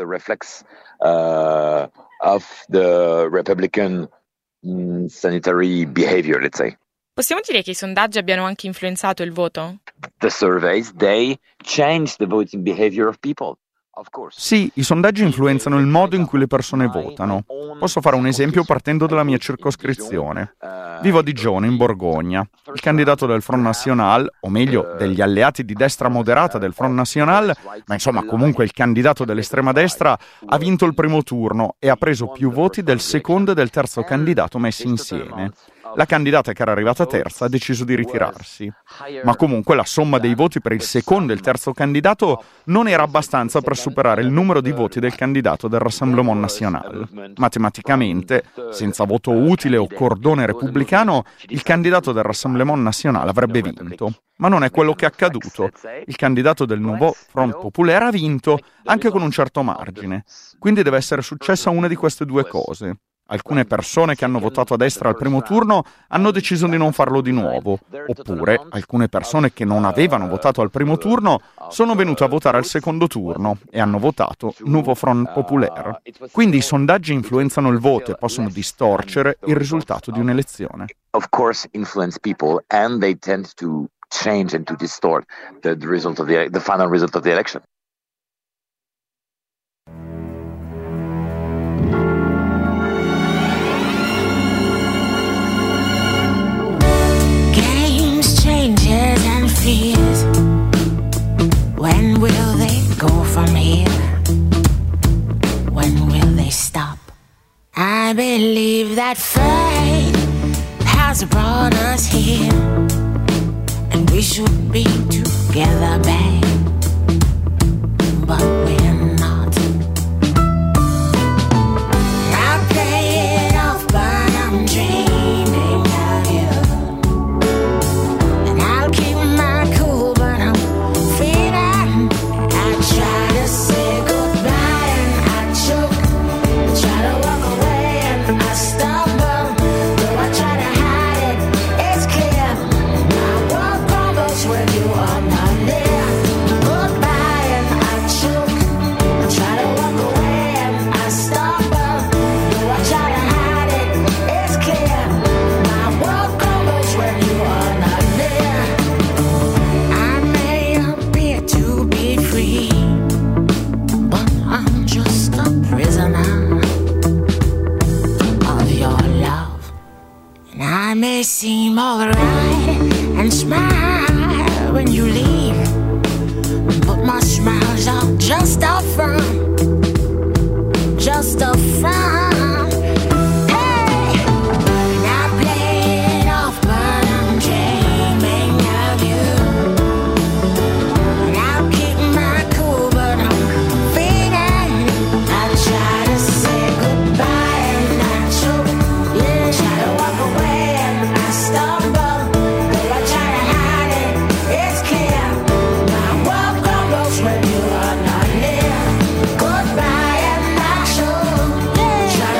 Possiamo dire che i sondaggi abbiano anche influenzato il voto? The surveys, they change the voting behavior of people. Sì, i sondaggi influenzano il modo in cui le persone votano. Posso fare un esempio partendo dalla mia circoscrizione. Vivo a Digione, in Borgogna. Il candidato del Front National, o meglio, degli alleati di destra moderata del Front National, ma insomma comunque il candidato dell'estrema destra, ha vinto il primo turno e ha preso più voti del secondo e del terzo candidato messi insieme. La candidata che era arrivata terza ha deciso di ritirarsi. Ma comunque la somma dei voti per il secondo e il terzo candidato non era abbastanza per superare il numero di voti del candidato del Rassemblement National. Matematicamente, senza voto utile o cordone repubblicano, il candidato del Rassemblement National avrebbe vinto. Ma non è quello che è accaduto. Il candidato del Nouveau Front Populaire ha vinto, anche con un certo margine. Quindi deve essere successa una di queste due cose. Alcune persone che hanno votato a destra al primo turno hanno deciso di non farlo di nuovo, oppure alcune persone che non avevano votato al primo turno sono venute a votare al secondo turno e hanno votato Nouveau Front Populaire. Quindi i sondaggi influenzano il voto e possono distorcere il risultato di un'elezione. Of course, influence people and they tend to change and to distort the, the result of the the final result of the election. Changes and fears. When will they go from here? When will they stop? I believe that fate has brought us here, and we should be together, babe, but we're not. I play it off, but I'm dreaming of you. I may seem alright and smile when you leave, but my smiles are just a front, just a front. When you are not near, goodbye and not sure. Yeah.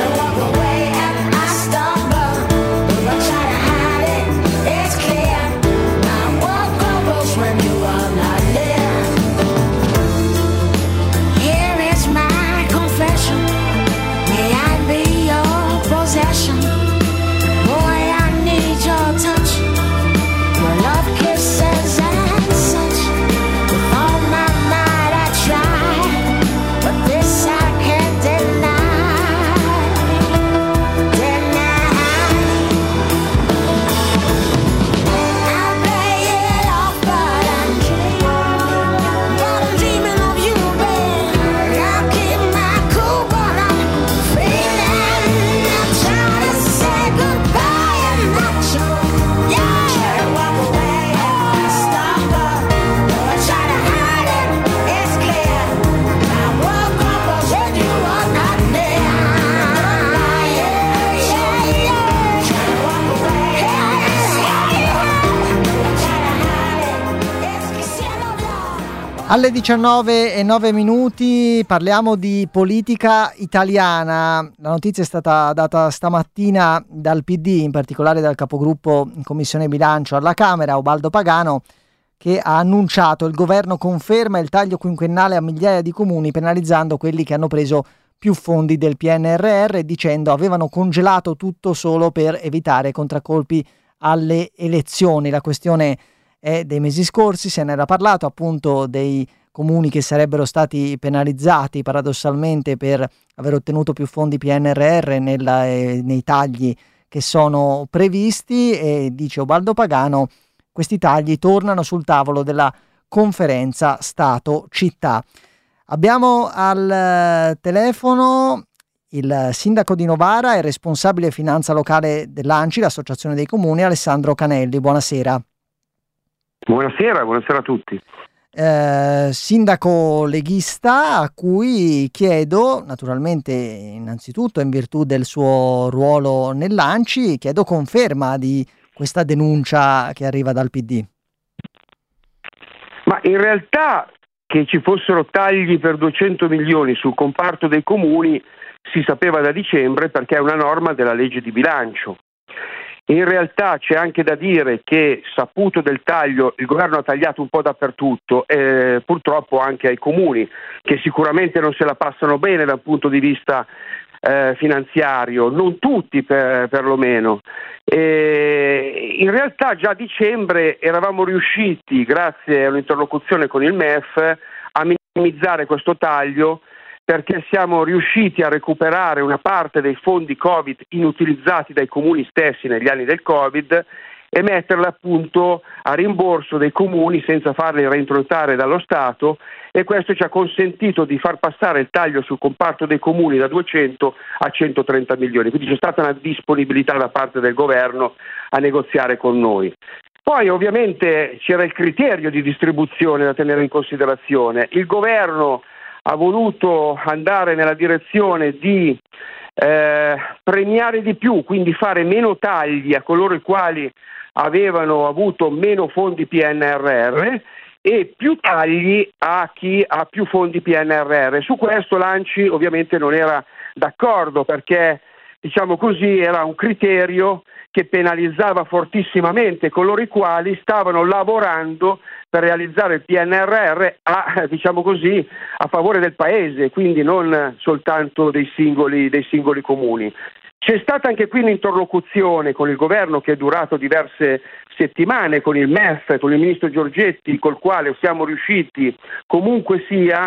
Alle diciannove e nove minuti parliamo di politica italiana. La notizia è stata data stamattina dal P D, in particolare dal capogruppo in Commissione Bilancio alla Camera, Ubaldo Pagano, che ha annunciato: il governo conferma il taglio quinquennale a migliaia di comuni, penalizzando quelli che hanno preso più fondi del P N R R, dicendo avevano congelato tutto solo per evitare contraccolpi alle elezioni. La questione è dei mesi scorsi, se ne era parlato appunto dei comuni che sarebbero stati penalizzati paradossalmente per aver ottenuto più fondi P N R R nella, eh, nei tagli che sono previsti, e dice Ubaldo Pagano questi tagli tornano sul tavolo della conferenza Stato-Città. Abbiamo al telefono il sindaco di Novara e responsabile finanza locale dell'A N C I, l'Associazione dei Comuni, Alessandro Canelli. Buonasera. Buonasera, buonasera a tutti. Eh, sindaco leghista a cui chiedo, naturalmente innanzitutto in virtù del suo ruolo nell'A N C I, chiedo conferma di questa denuncia che arriva dal P D. Ma in realtà che ci fossero tagli per duecento milioni sul comparto dei comuni si sapeva da dicembre, perché è una norma della legge di bilancio. In realtà c'è anche da dire che, saputo del taglio, il governo ha tagliato un po' dappertutto, eh, purtroppo anche ai comuni, che sicuramente non se la passano bene dal punto di vista eh, finanziario, non tutti per, perlomeno. E in realtà già a dicembre eravamo riusciti, grazie a un'interlocuzione con il M E F, a minimizzare questo taglio, perché siamo riusciti a recuperare una parte dei fondi Covid inutilizzati dai comuni stessi negli anni del Covid e metterla appunto a rimborso dei comuni senza farli reintroitare dallo Stato, e questo ci ha consentito di far passare il taglio sul comparto dei comuni da duecento a centotrenta milioni. Quindi c'è stata una disponibilità da parte del governo a negoziare con noi. Poi ovviamente c'era il criterio di distribuzione da tenere in considerazione. Il governo ha voluto andare nella direzione di eh, premiare di più, quindi fare meno tagli a coloro i quali avevano avuto meno fondi P N R R e più tagli a chi ha più fondi P N R R. Su questo l'A N C I ovviamente non era d'accordo, perché diciamo così era un criterio che penalizzava fortissimamente coloro i quali stavano lavorando per realizzare il P N R R a, diciamo così, a favore del paese, quindi non soltanto dei singoli, dei singoli comuni. C'è stata anche qui un'interlocuzione con il governo che è durato diverse settimane, con il M E F, con il ministro Giorgetti, col quale siamo riusciti comunque sia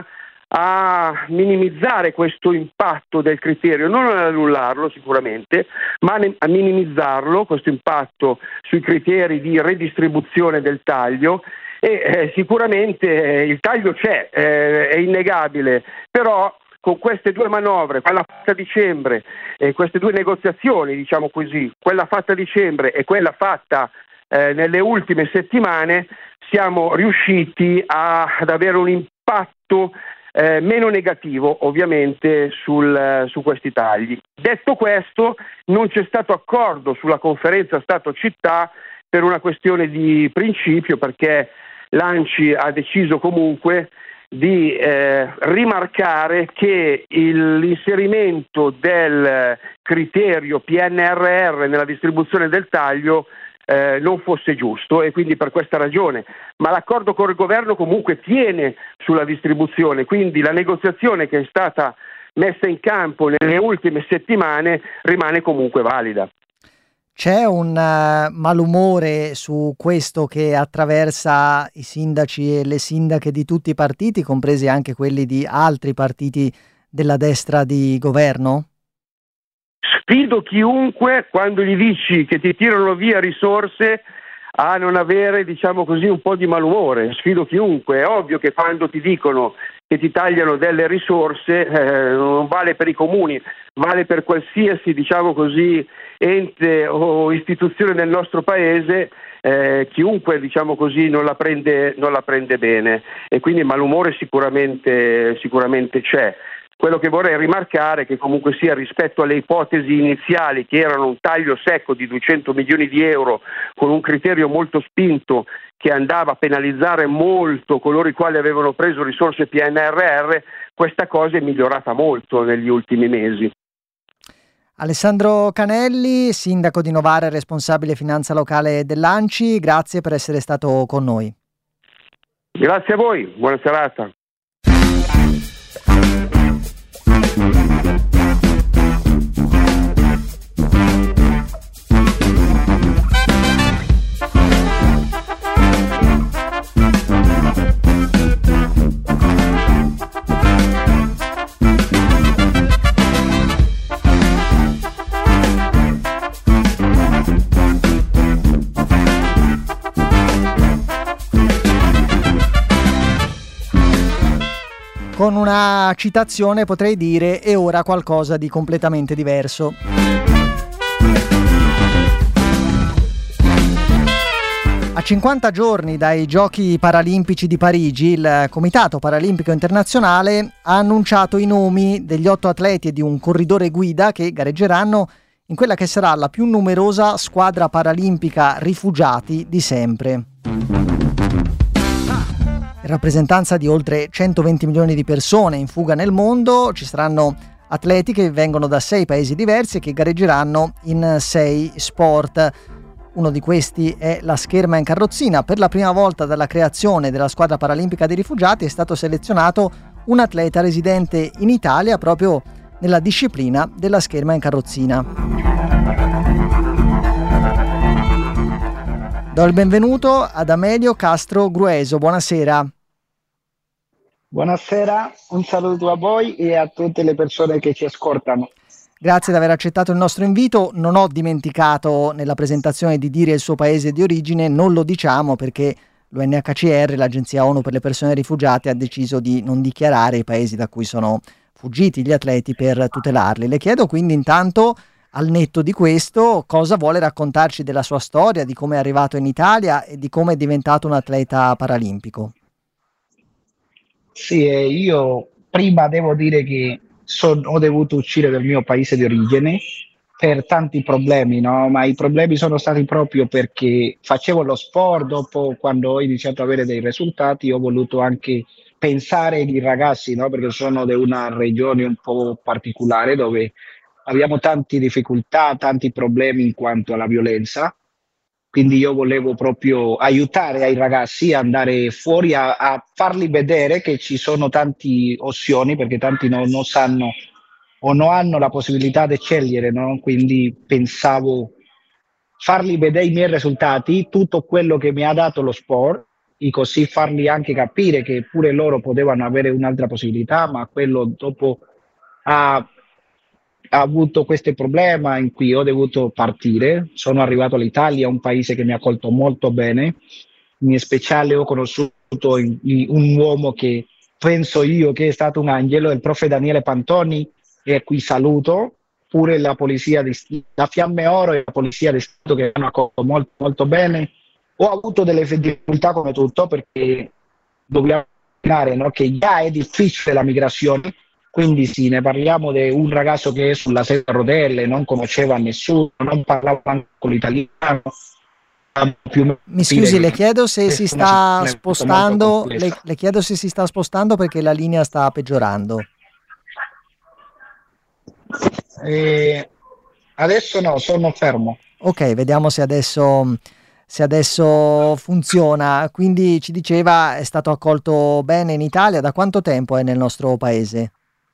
a minimizzare questo impatto del criterio, non ad annullarlo sicuramente, ma a minimizzarlo, questo impatto sui criteri di redistribuzione del taglio. E eh, sicuramente eh, il taglio c'è, eh, è innegabile, però con queste due manovre, quella fatta a dicembre e queste due negoziazioni, diciamo così, quella fatta a dicembre e quella fatta eh, nelle ultime settimane, siamo riusciti a, ad avere un impatto eh, meno negativo ovviamente sul, su questi tagli. Detto questo, non c'è stato accordo sulla conferenza Stato-Città per una questione di principio, perché l'A N C I ha deciso comunque di eh, rimarcare che il, l'inserimento del criterio P N R R nella distribuzione del taglio eh, non fosse giusto, e quindi per questa ragione. Ma l'accordo con il governo comunque tiene sulla distribuzione, quindi la negoziazione che è stata messa in campo nelle ultime settimane rimane comunque valida. C'è un uh, malumore su questo che attraversa i sindaci e le sindache di tutti i partiti, compresi anche quelli di altri partiti della destra di governo? Sfido chiunque, quando gli dici che ti tirano via risorse, a non avere, diciamo così, un po' di malumore. Sfido chiunque. È ovvio che quando ti dicono che ti tagliano delle risorse, eh, non vale per i comuni, vale per qualsiasi, diciamo così, ente o istituzione del nostro paese, eh, chiunque, diciamo così, non la prende, non la prende bene, e quindi malumore sicuramente, sicuramente c'è. Quello che vorrei rimarcare è che comunque sia, rispetto alle ipotesi iniziali, che erano un taglio secco di duecento milioni di euro con un criterio molto spinto che andava a penalizzare molto coloro i quali avevano preso risorse P N R R, questa cosa è migliorata molto negli ultimi mesi. Alessandro Canelli, sindaco di Novara e responsabile finanza locale dell'ANCI, grazie per essere stato con noi. Grazie a voi, buona serata. Con una citazione potrei dire: e ora qualcosa di completamente diverso. A cinquanta giorni dai Giochi Paralimpici di Parigi, il Comitato Paralimpico Internazionale ha annunciato i nomi degli otto atleti e di un corridore guida che gareggeranno in quella che sarà la più numerosa squadra paralimpica rifugiati di sempre. In rappresentanza di oltre centoventi milioni di persone in fuga nel mondo, ci saranno atleti che vengono da sei paesi diversi e che gareggeranno in sei sport. Uno di questi è la scherma in carrozzina. Per la prima volta dalla creazione della squadra paralimpica dei rifugiati è stato selezionato un atleta residente in Italia proprio nella disciplina della scherma in carrozzina. Do il benvenuto ad Amelio Castro Grueso. Buonasera. Buonasera, un saluto a voi e a tutte le persone che ci ascoltano. Grazie di aver accettato il nostro invito. Non ho dimenticato nella presentazione di dire il suo paese di origine, non lo diciamo perché l'U N H C R, l'Agenzia ONU per le persone rifugiate, ha deciso di non dichiarare i paesi da cui sono fuggiti gli atleti per tutelarli. Le chiedo quindi intanto, al netto di questo, cosa vuole raccontarci della sua storia, di come è arrivato in Italia e di come è diventato un atleta paralimpico. Sì, eh, io prima devo dire che son, ho dovuto uscire dal mio paese di origine per tanti problemi, no? Ma i problemi sono stati proprio perché facevo lo sport, dopo quando ho iniziato ad avere dei risultati ho voluto anche pensare ai ragazzi, no? Perché sono di una regione un po' particolare dove abbiamo tante difficoltà, tanti problemi in quanto alla violenza. Quindi io volevo proprio aiutare ai ragazzi a andare fuori, a, a farli vedere che ci sono tante opzioni, perché tanti non, non sanno o non hanno la possibilità di scegliere, no? Quindi pensavo farli vedere i miei risultati, tutto quello che mi ha dato lo sport, e così farli anche capire che pure loro potevano avere un'altra possibilità, ma quello dopo ha... ha avuto questo problema in cui ho dovuto partire. Sono arrivato all'Italia, un paese che mi ha accolto molto bene. In speciale ho conosciuto in, in un uomo che penso io che è stato un angelo, il prof Daniele Pantoni, e qui saluto, pure la polizia di la Fiamme Oro e la polizia di Stato che mi hanno accolto molto, molto bene. Ho avuto delle difficoltà come tutto perché dobbiamo immaginare, no, che già è difficile la migrazione. Quindi sì, ne parliamo di un ragazzo che è sulla sedia a rotelle, non conosceva nessuno, non parlava manco l'italiano. Più Mi scusi, le chiedo se si sta spostando, le, le chiedo se si sta spostando perché la linea sta peggiorando. Eh, adesso no, sono fermo. Ok, vediamo se adesso, se adesso funziona. Quindi ci diceva è stato accolto bene in Italia. Da quanto tempo è nel nostro paese?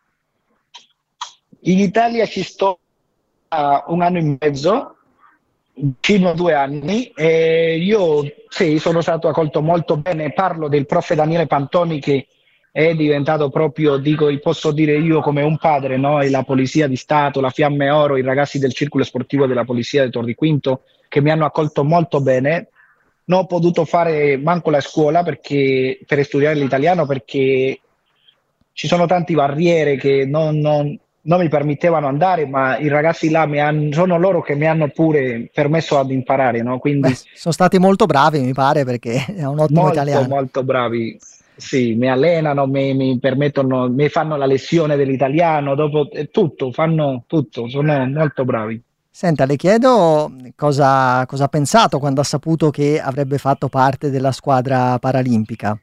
In Italia ci sto uh, un anno e mezzo, fino a due anni, e io sì, sono stato accolto molto bene. Parlo del prof Daniele Pantoni che è diventato proprio, dico, posso dire io come un padre, no? E la Polizia di Stato, la Fiamme Oro, i ragazzi del circolo sportivo della Polizia di Tor di Quinto che mi hanno accolto molto bene. Non ho potuto fare manco la scuola perché, per studiare l'italiano perché ci sono tante barriere che non... non non mi permettevano andare, ma i ragazzi là mi hanno, sono loro che mi hanno pure permesso ad imparare, no? Quindi Beh, sono stati molto bravi, mi pare, perché è un ottimo molto, italiano. Molto bravi. sì, mi allenano, mi, mi permettono, mi fanno la lezione dell'italiano, dopo eh, tutto, fanno tutto, sono molto bravi. Senta, le chiedo cosa, cosa ha pensato quando ha saputo che avrebbe fatto parte della squadra paralimpica.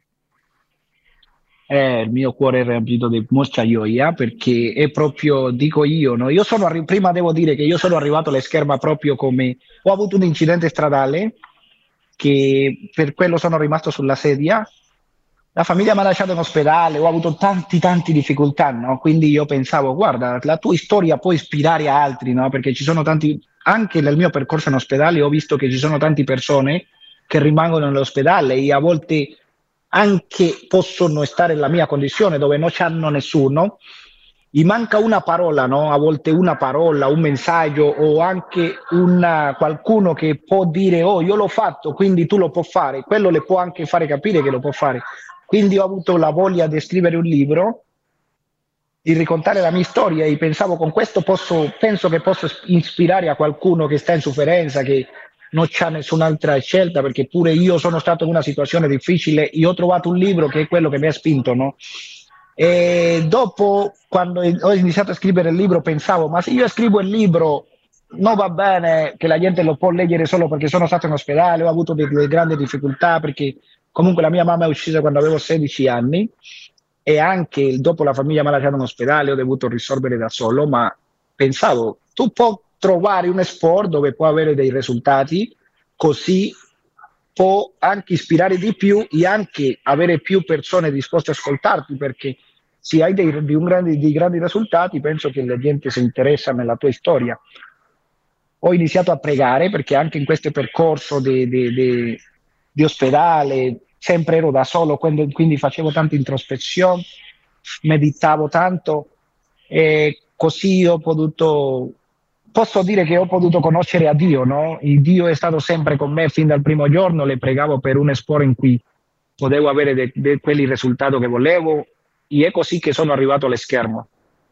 Eh, il mio cuore è riempito di molta gioia perché è proprio, dico io, no? Io sono arri- prima devo dire che io sono arrivato alle scherma proprio come ho avuto un incidente stradale che per quello sono rimasto sulla sedia. La famiglia mi ha lasciato in ospedale, ho avuto tanti tanti difficoltà, no? Quindi io pensavo, guarda, la tua storia può ispirare a altri, no? Perché ci sono tanti, anche nel mio percorso in ospedale ho visto che ci sono tante persone che rimangono nell'ospedale e a volte anche possono stare nella mia condizione dove non c'hanno nessuno, gli manca una parola, no? A volte una parola, un messaggio o anche una, qualcuno che può dire oh io l'ho fatto quindi tu lo puoi fare, quello le può anche fare capire che lo può fare. Quindi ho avuto la voglia di scrivere un libro, di raccontare la mia storia e pensavo con questo posso, penso che posso ispirare a qualcuno che sta in sofferenza, che non c'è nessun'altra scelta, perché pure io sono stato in una situazione difficile, io ho trovato un libro che è quello che mi ha spinto, no? E dopo, quando ho iniziato a scrivere il libro, pensavo, ma se io scrivo il libro non va bene che la gente lo può leggere solo perché sono stato in ospedale, ho avuto delle grandi difficoltà, perché comunque la mia mamma è uccisa quando avevo sedici anni e anche dopo la famiglia mi ha lasciato in ospedale, ho dovuto risolvere da solo, ma pensavo, tu puoi trovare un sport dove può avere dei risultati, così può anche ispirare di più e anche avere più persone disposte a ascoltarti, perché se hai dei, di un grandi, dei grandi risultati penso che la gente si interessa nella tua storia. Ho iniziato a pregare perché anche in questo percorso di, di, di, di ospedale sempre ero da solo, quindi, quindi facevo tanta introspezione, meditavo tanto e così ho potuto, posso dire che ho potuto conoscere a Dio, no? Il Dio è stato sempre con me fin dal primo giorno, le pregavo per un sport in cui potevo avere de, de quelli risultati che volevo e è così che sono arrivato alle schermo.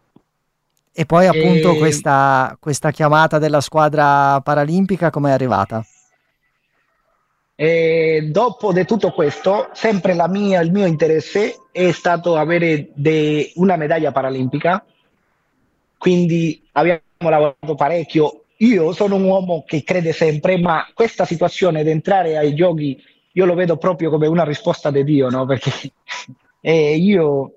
E poi appunto E... questa, questa chiamata della squadra paralimpica come è arrivata? E dopo di tutto questo, sempre la mia, il mio interesse è stato avere de, una medaglia paralimpica, quindi abbiamo lavorato parecchio. Io sono un uomo che crede sempre, ma questa situazione di entrare ai giochi io lo vedo proprio come una risposta di Dio, no? Perché eh, io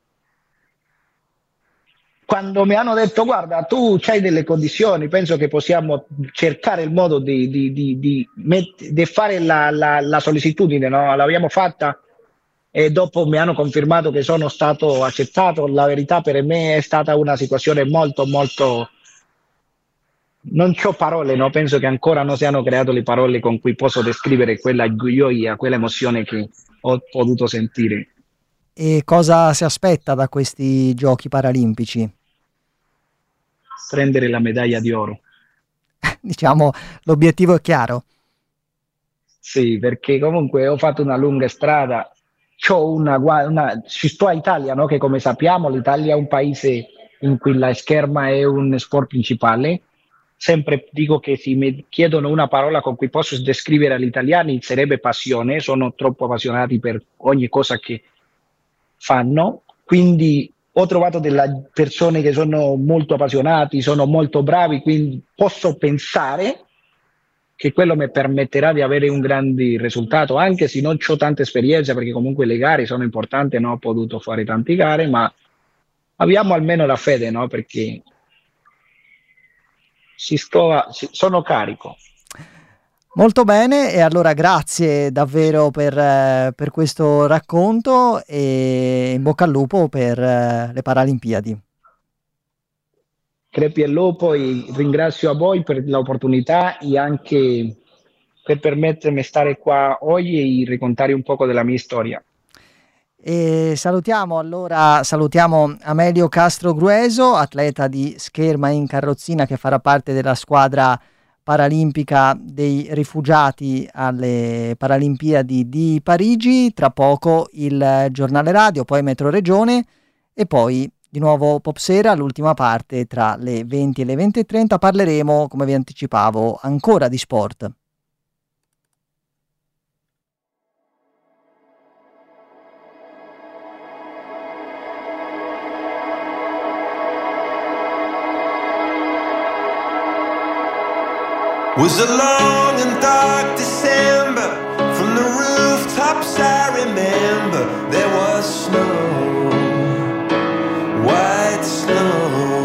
quando mi hanno detto guarda tu c'hai delle condizioni, penso che possiamo cercare il modo di, di, di, di, met- di fare la, la, la sollecitudine, no? L'abbiamo fatta e dopo mi hanno confermato che sono stato accettato. La verità per me è stata una situazione molto molto, non c'ho parole, no? Penso che ancora non siano create le parole con cui posso descrivere quella gioia, quella emozione che ho potuto sentire. E cosa si aspetta da questi giochi paralimpici? Prendere la medaglia di oro. Diciamo, l'obiettivo è chiaro. Sì, perché comunque ho fatto una lunga strada, c'ho una, una, ci sto a Italia, no? Che come sappiamo l'Italia è un paese in cui la scherma è un sport principale. Sempre dico che se mi chiedono una parola con cui posso descrivere agli italiani sarebbe passione, sono troppo appassionati per ogni cosa che fanno, quindi ho trovato delle persone che sono molto appassionati, sono molto bravi, quindi posso pensare che quello mi permetterà di avere un grande risultato, anche se non ho tanta esperienza, perché comunque le gare sono importanti, non ho potuto fare tante gare, ma abbiamo almeno la fede, no? Perché si sto, si, sono carico. Molto bene, e allora grazie davvero per, eh, per questo racconto e in bocca al lupo per eh, le Paralimpiadi. Crepi e lupo, e ringrazio a voi per l'opportunità e anche per permettermi di stare qua oggi e raccontare un po' della mia storia. E salutiamo allora salutiamo Amelio Castro Grueso, atleta di scherma in carrozzina che farà parte della squadra paralimpica dei rifugiati alle Paralimpiadi di Parigi. Tra poco il giornale radio, poi Metro Regione e poi di nuovo Popsera, l'ultima parte tra le venti e le venti e trenta. Parleremo, come vi anticipavo, ancora di sport. Was a long and dark December. From the rooftops I remember there was snow, white snow.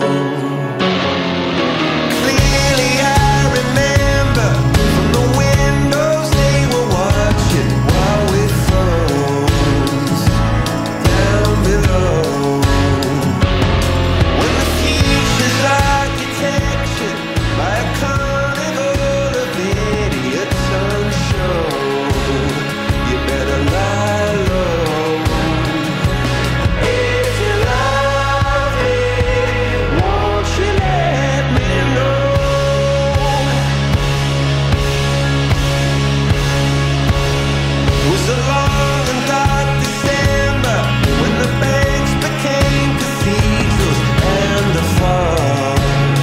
Clearly I remember from the windows they were watching while we froze down below. When the future's architecture by a carnival of idiots unsure, you better lie low. If you love me, won't you let me know? It was a long and dark December when the banks became cathedrals and the fog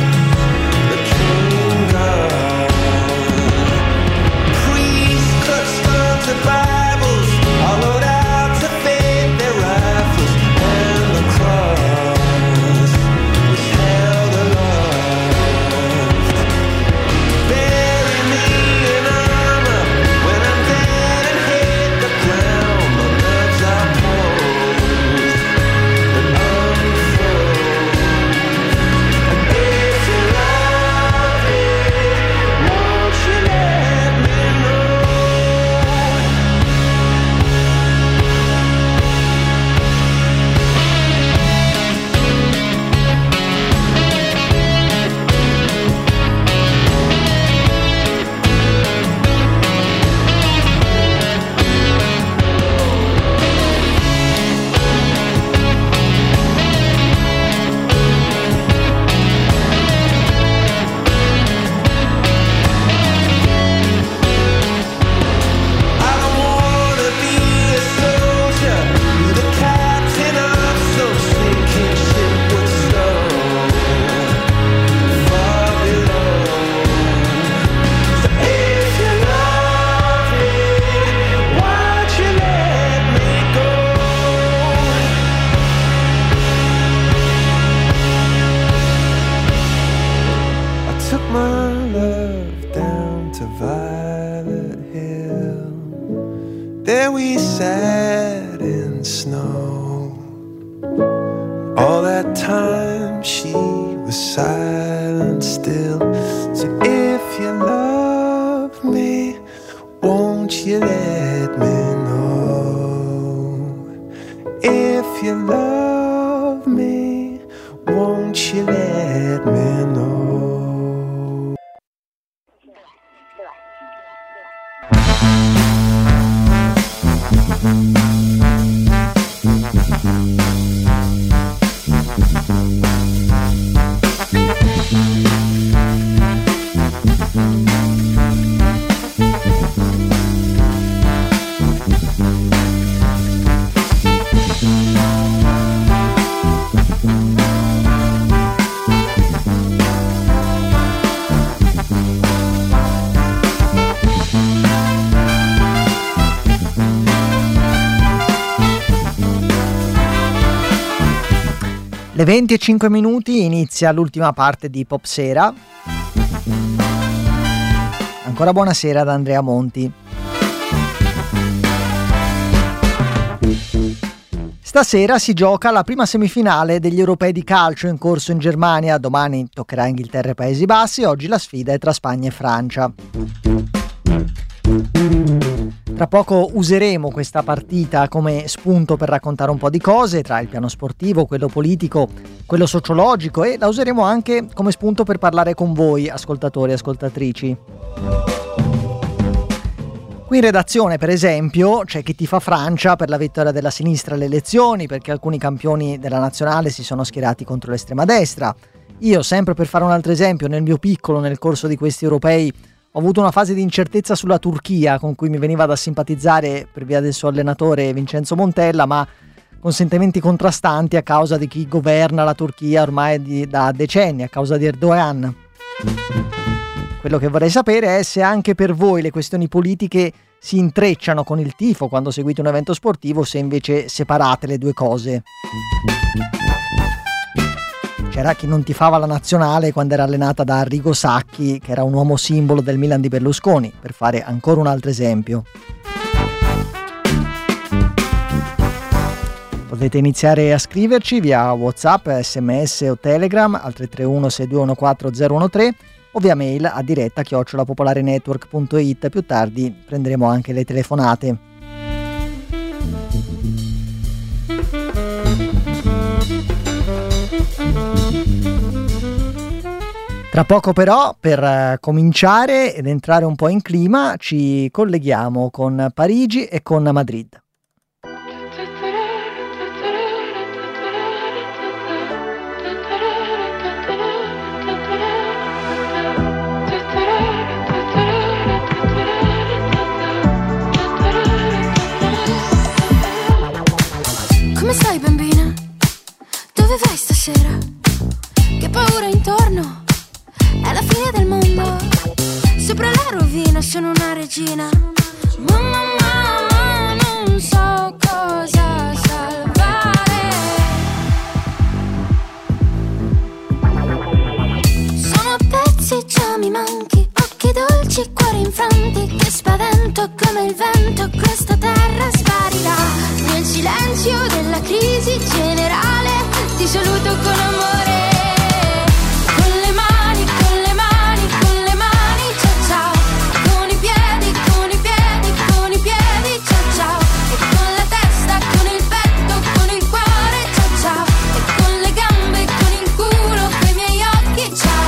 became gone. Priests clutched onto Bibles, hollowed out to fade their rifles, and the cross was held aloft. Bury me in armor when I'm dead and hit the ground. My nerves are posed and unfroze. And if you love me, won't you let me know? I don't wanna be a soldier, be the captain of some sinking ship with stone far below. So if you love me, why'd you let me go? I took my love down to Violet Hill. There we sat in snow. All that time she was silent still. So if you love me, won't you let me know? If you love me, won't you let me know? Le venti e cinque minuti inizia l'ultima parte di Pop Sera. Ancora buonasera ad Andrea Monti. Stasera si gioca la prima semifinale degli europei di calcio in corso in Germania. Domani toccherà Inghilterra e Paesi Bassi. Oggi la sfida è tra Spagna e Francia. Tra poco useremo questa partita come spunto per raccontare un po' di cose, tra il piano sportivo, quello politico, quello sociologico, e la useremo anche come spunto per parlare con voi, ascoltatori e ascoltatrici. Qui in redazione, per esempio, c'è chi tifa Francia per la vittoria della sinistra alle elezioni, perché alcuni campioni della nazionale si sono schierati contro l'estrema destra. Io, sempre per fare un altro esempio, nel mio piccolo, nel corso di questi europei, ho avuto una fase di incertezza sulla Turchia, con cui mi veniva da simpatizzare per via del suo allenatore Vincenzo Montella, ma con sentimenti contrastanti a causa di chi governa la Turchia ormai di, da decenni, a causa di Erdogan. Quello che vorrei sapere è se anche per voi le questioni politiche si intrecciano con il tifo quando seguite un evento sportivo, se invece separate le due cose. c'era chi non tifava la nazionale quando era allenata da Arrigo Sacchi, che era un uomo simbolo del Milan di Berlusconi, per fare ancora un altro esempio. Potete iniziare a scriverci via WhatsApp, sms o Telegram al tre tre uno sei due uno quattro zero uno tre o via mail a diretta chiocciola popolarenetwork punto it. Più tardi prenderemo anche le telefonate. Tra poco però, per uh, cominciare ed entrare un po' in clima, ci colleghiamo con Parigi e con Madrid. Come stai, bambina? Dove vai stasera? Che paura intorno? È la fine del mondo. Sopra la rovina sono una regina. Mamma, mamma, non so cosa salvare. Sono pezzi, già mi manchi. Occhi dolci, cuori infranti. Che spavento come il vento. Questa terra sparirà. Nel silenzio della crisi generale ti saluto con amore. Con le mani, con le mani, con le mani, ciao ciao. Con i piedi, con i piedi, con i piedi, ciao ciao. E con la testa, con il petto, con il cuore, ciao ciao. E con le gambe, con il culo, con i miei occhi, ciao.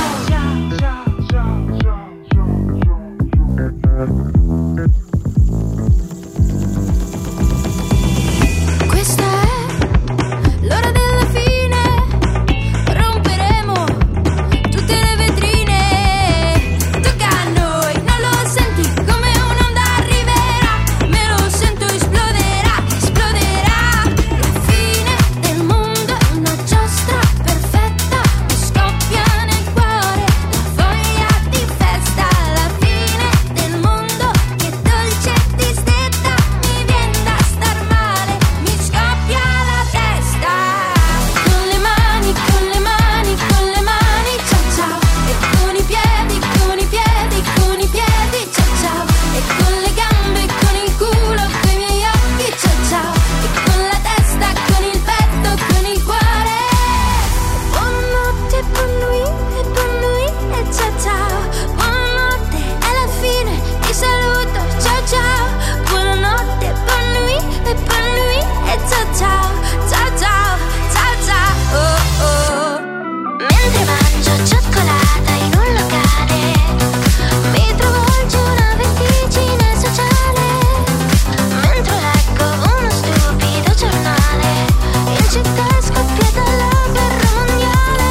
Questa è l'ora della fine, romperemo tutte le vetrine. Tocca a noi, non lo senti come un'onda arriverà? Me lo sento, esploderà, esploderà. La fine del mondo è una giostra perfetta, mi scoppia nel cuore la voglia di festa. La fine del mondo che dolce distetta, mi viene da star male, mi scoppia la testa. Con le mani, con le mani, con le mani, ciao ciao. E con i piedi, con i piedi, con i piedi, ciao ciao. E con le gambe, con il culo, con i miei occhi, ciao ciao. E con la testa, con il petto, con il cuore. Buonanotte, buon nuit, e buon nuit, e ciao ciao. Buonanotte, è la fine, ti saluto, ciao ciao. Buonanotte, buon nuit, e buon nuit, e ciao ciao. Ciao ciao, ciao ciao, oh oh. Mentre mangio cioccolata in un locale, mi travolge una vertigine sociale. Mentre leggo uno stupido giornale, in città è scoppiata la guerra mondiale.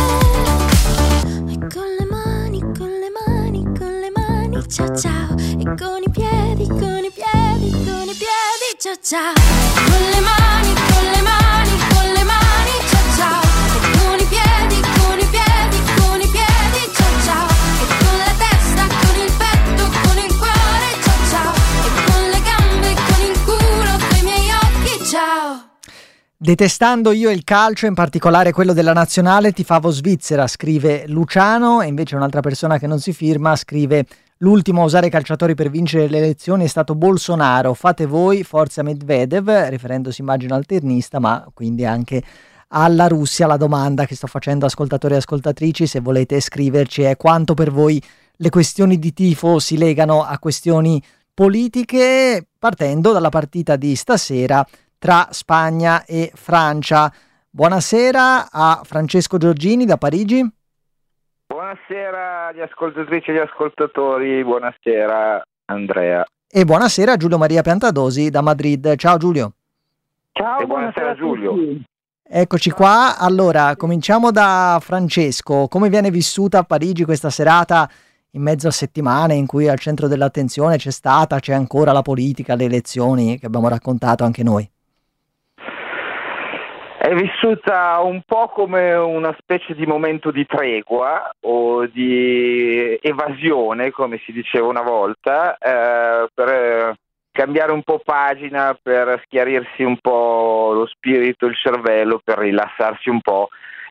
E con le mani, con le mani, con le mani, ciao ciao. E con i piedi, con i piedi, con i piedi, ciao ciao. Con le mani, con le mani, con le mani, ciao ciao. E con i piedi, con i piedi, con i piedi, ciao ciao. E con la testa, con il petto, con il cuore, ciao ciao. E con le gambe, con il culo, con i miei occhi, ciao. Detestando io il calcio, in particolare quello della nazionale, tifavo Svizzera, scrive Luciano, e invece un'altra persona che non si firma scrive: l'ultimo a usare i calciatori per vincere le elezioni è stato Bolsonaro, fate voi, forza Medvedev, riferendosi immagino al tennista, ma quindi anche alla Russia. La domanda che sto facendo ascoltatori e ascoltatrici, se volete scriverci, è quanto per voi le questioni di tifo si legano a questioni politiche, partendo dalla partita di stasera tra Spagna e Francia. Buonasera a Francesco Giorgini da Parigi. Buonasera agli ascoltatrici e agli ascoltatori, buonasera Andrea. E buonasera a Giulio Maria Piantadosi da Madrid. Ciao Giulio. Ciao, e buonasera, buonasera Giulio. Eccoci qua. Allora, cominciamo da Francesco. Come viene vissuta a Parigi questa serata in mezzo a settimane in cui al centro dell'attenzione c'è stata, c'è ancora la politica, le elezioni che abbiamo raccontato anche noi? È vissuta un po' come una specie di momento di tregua o di evasione, come si diceva una volta, eh, per cambiare un po' pagina, per schiarirsi un po' lo spirito, il cervello, per rilassarsi un po'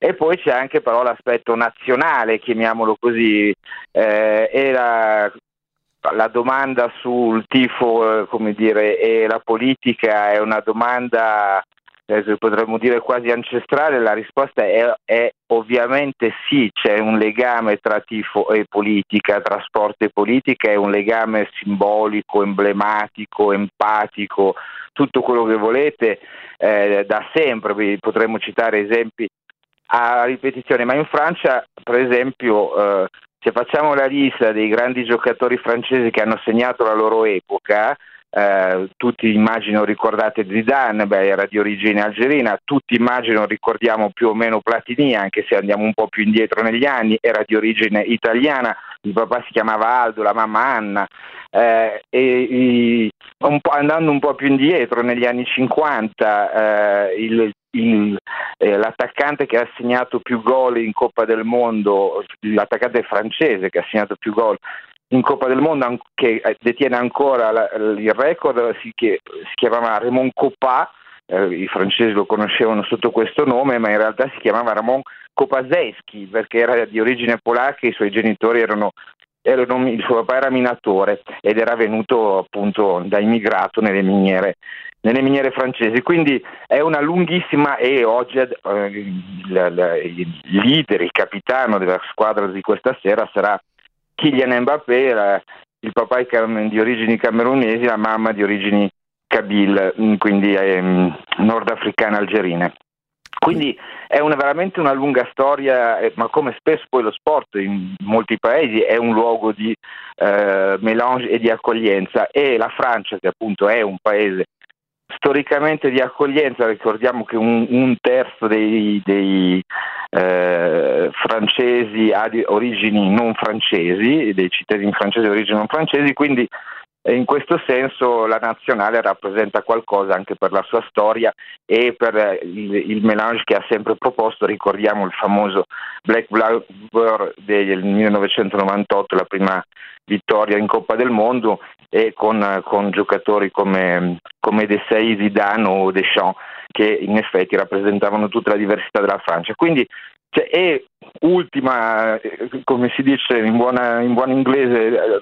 E poi c'è anche però l'aspetto nazionale, chiamiamolo così, eh, e la, la domanda sul tifo, eh, come dire, e la politica è una domanda, eh, potremmo dire quasi ancestrale. La risposta è, è ovviamente sì, c'è un legame tra tifo e politica, tra sport e politica, è un legame simbolico, emblematico, empatico, tutto quello che volete, eh, da sempre. Potremmo citare esempi a ripetizione, ma in Francia, per esempio, eh, se facciamo la lista dei grandi giocatori francesi che hanno segnato la loro epoca, eh, tutti immagino ricordate Zidane, beh, era di origine algerina, tutti immagino ricordiamo più o meno Platini, anche se andiamo un po' più indietro negli anni, era di origine italiana, il papà si chiamava Aldo, la mamma Anna, eh, e, e un po', andando un po' più indietro negli anni cinquanta, eh, il Il, eh, l'attaccante che ha segnato più gol in Coppa del Mondo, l'attaccante francese che ha segnato più gol in Coppa del Mondo, che detiene ancora la, il record, si, che, si chiamava Raymond Kopa, eh, i francesi lo conoscevano sotto questo nome, ma in realtà si chiamava Ramon Kopaszewski perché era di origine polacca, i suoi genitori erano, erano il suo papà era minatore ed era venuto appunto da immigrato nelle miniere nelle miniere francesi, quindi è una lunghissima, e oggi eh, il, il leader, il capitano della squadra di questa sera sarà Kylian Mbappé, la, il papà è di origini camerunesi, la mamma di origini kabyle, quindi eh, nordafricane algerine. Quindi è una, veramente una lunga storia, eh, ma come spesso poi lo sport in molti paesi è un luogo di eh, mélange e di accoglienza, e la Francia, che appunto è un paese storicamente di accoglienza, ricordiamo che un, un terzo dei, dei eh, francesi ha di origini non francesi, dei cittadini francesi di origini non francesi, quindi in questo senso la nazionale rappresenta qualcosa anche per la sua storia e per il, il mélange che ha sempre proposto. Ricordiamo il famoso Black Blur del millenovecentonovantotto, la prima vittoria in Coppa del Mondo, e con, con giocatori come, come Desailly, Zidane o Deschamps, che in effetti rappresentavano tutta la diversità della Francia. Quindi cioè, e ultima, come si dice in buona, in buon inglese,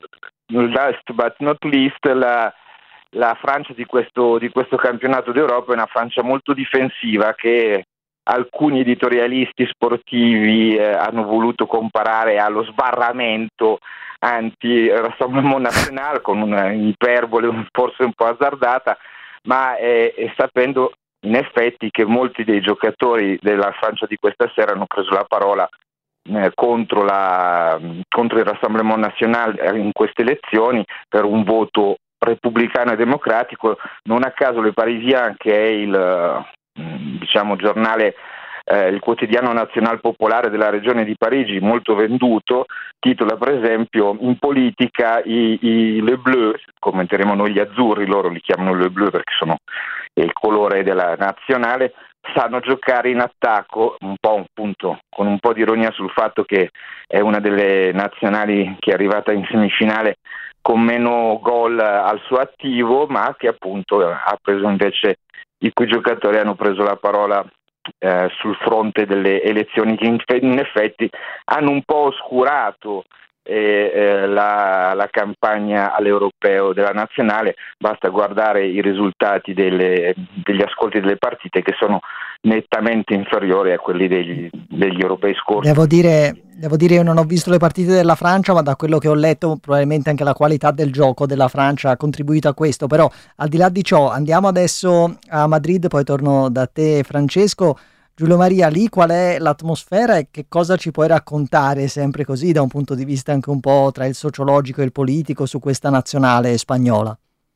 last but not least, la, la Francia di questo, di questo campionato d'Europa è una Francia molto difensiva, che alcuni editorialisti sportivi eh, hanno voluto comparare allo sbarramento anti-Rassemblement National, con una iperbole forse un po' azzardata, ma eh, eh, sapendo in effetti che molti dei giocatori della Francia di questa sera hanno preso la parola eh, contro, la, contro il Rassemblement National in queste elezioni, per un voto repubblicano e democratico. Non a caso Le Parisien, che è il diciamo giornale, eh, il quotidiano nazional popolare della regione di Parigi, molto venduto, titola per esempio: in politica i, i Le Bleu, commenteremo noi gli azzurri, loro li chiamano Le Bleu perché sono il colore della nazionale, sanno giocare in attacco, un po' appunto con un po' di ironia sul fatto che è una delle nazionali che è arrivata in semifinale con meno gol al suo attivo, ma che appunto ha preso invece, i cui giocatori hanno preso la parola eh, sul fronte delle elezioni, che in, in effetti hanno un po' oscurato eh, eh, la, la campagna all'europeo della nazionale. Basta guardare i risultati delle, degli ascolti delle partite, che sono nettamente inferiori a quelli degli, degli europei scorsi. Devo dire, devo dire, io non ho visto le partite della Francia, ma da quello che ho letto probabilmente anche la qualità del gioco della Francia ha contribuito a questo. Però al di là di ciò, andiamo adesso a Madrid, poi torno da te Francesco. Giulio Maria, lì qual è l'atmosfera e che cosa ci puoi raccontare, sempre così da un punto di vista anche un po' tra il sociologico e il politico, su questa nazionale spagnola?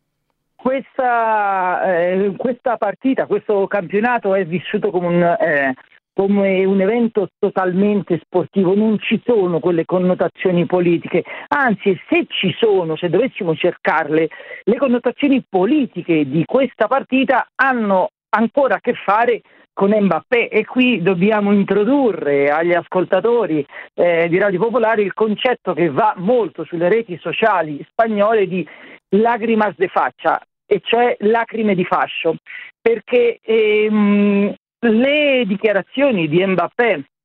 Questa, eh, questa partita, questo campionato è vissuto come un, eh, come un evento totalmente sportivo, non ci sono quelle connotazioni politiche, anzi se ci sono, se dovessimo cercarle, le connotazioni politiche di questa partita hanno ancora a che fare con Mbappé, e qui dobbiamo introdurre agli ascoltatori eh, di Radio Popolare il concetto che va molto sulle reti sociali spagnole di lágrimas de faccia, e cioè lacrime di fascio, perché ehm, le dichiarazioni di Mbappé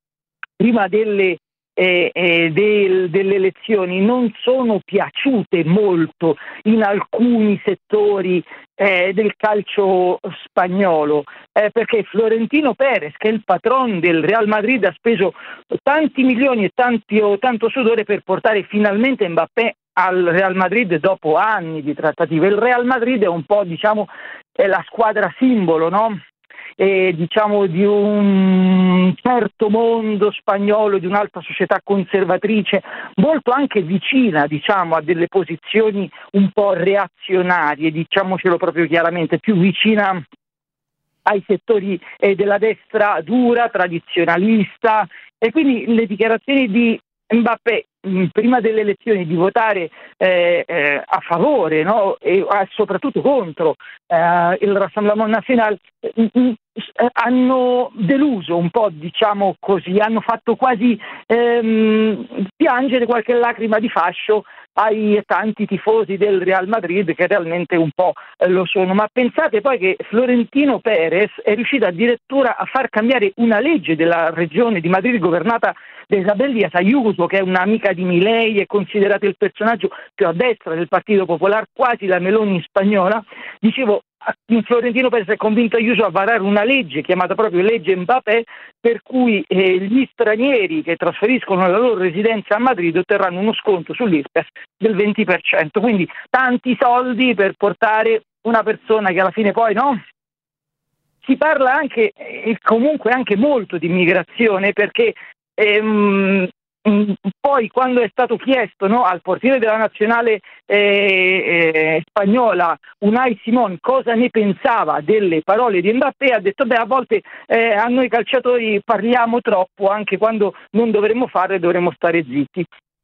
prima delle Eh, eh, del, delle elezioni non sono piaciute molto in alcuni settori eh, del calcio spagnolo, eh, perché Florentino Pérez, che è il patron del Real Madrid, ha speso tanti milioni e tanti, oh, tanto sudore per portare finalmente Mbappé al Real Madrid dopo anni di trattative. Il Real Madrid è un po', diciamo, è la squadra simbolo, no? E, diciamo, di un certo mondo spagnolo, di un'altra società conservatrice, molto anche vicina, diciamo, a delle posizioni un po' reazionarie, diciamocelo proprio chiaramente, più vicina ai settori eh, della destra dura, tradizionalista, e quindi le dichiarazioni di Mbappé mh, prima delle elezioni di votare eh, eh, a favore, no? E eh, soprattutto contro eh, il Rassemblement National mh, mh, hanno deluso un po', diciamo così, hanno fatto quasi ehm, piangere qualche lacrima di fascio ai tanti tifosi del Real Madrid, che realmente un po' lo sono. Ma pensate poi che Florentino Pérez è riuscito addirittura a far cambiare una legge della regione di Madrid governata da Isabel Díaz Ayuso, che è un'amica di Milei, è considerato il personaggio più a destra del Partito Popolare, quasi la Meloni spagnola. Dicevo, Florentino Pérez è convinto Ayuso a varare una legge chiamata proprio legge Mbappé, per cui eh, gli stranieri che trasferiscono la loro residenza a Madrid otterranno uno sconto sull'I R P E F del venti per cento, quindi tanti soldi per portare una persona che alla fine poi, no? Si parla anche e comunque anche molto di immigrazione, perché ehm, poi quando è stato chiesto, no, al portiere della nazionale eh, eh, spagnola, Unai Simón, cosa ne pensava delle parole di Mbappé, ha detto: beh, a volte eh, a noi calciatori parliamo troppo, anche quando non dovremmo fare, dovremmo stare zitti.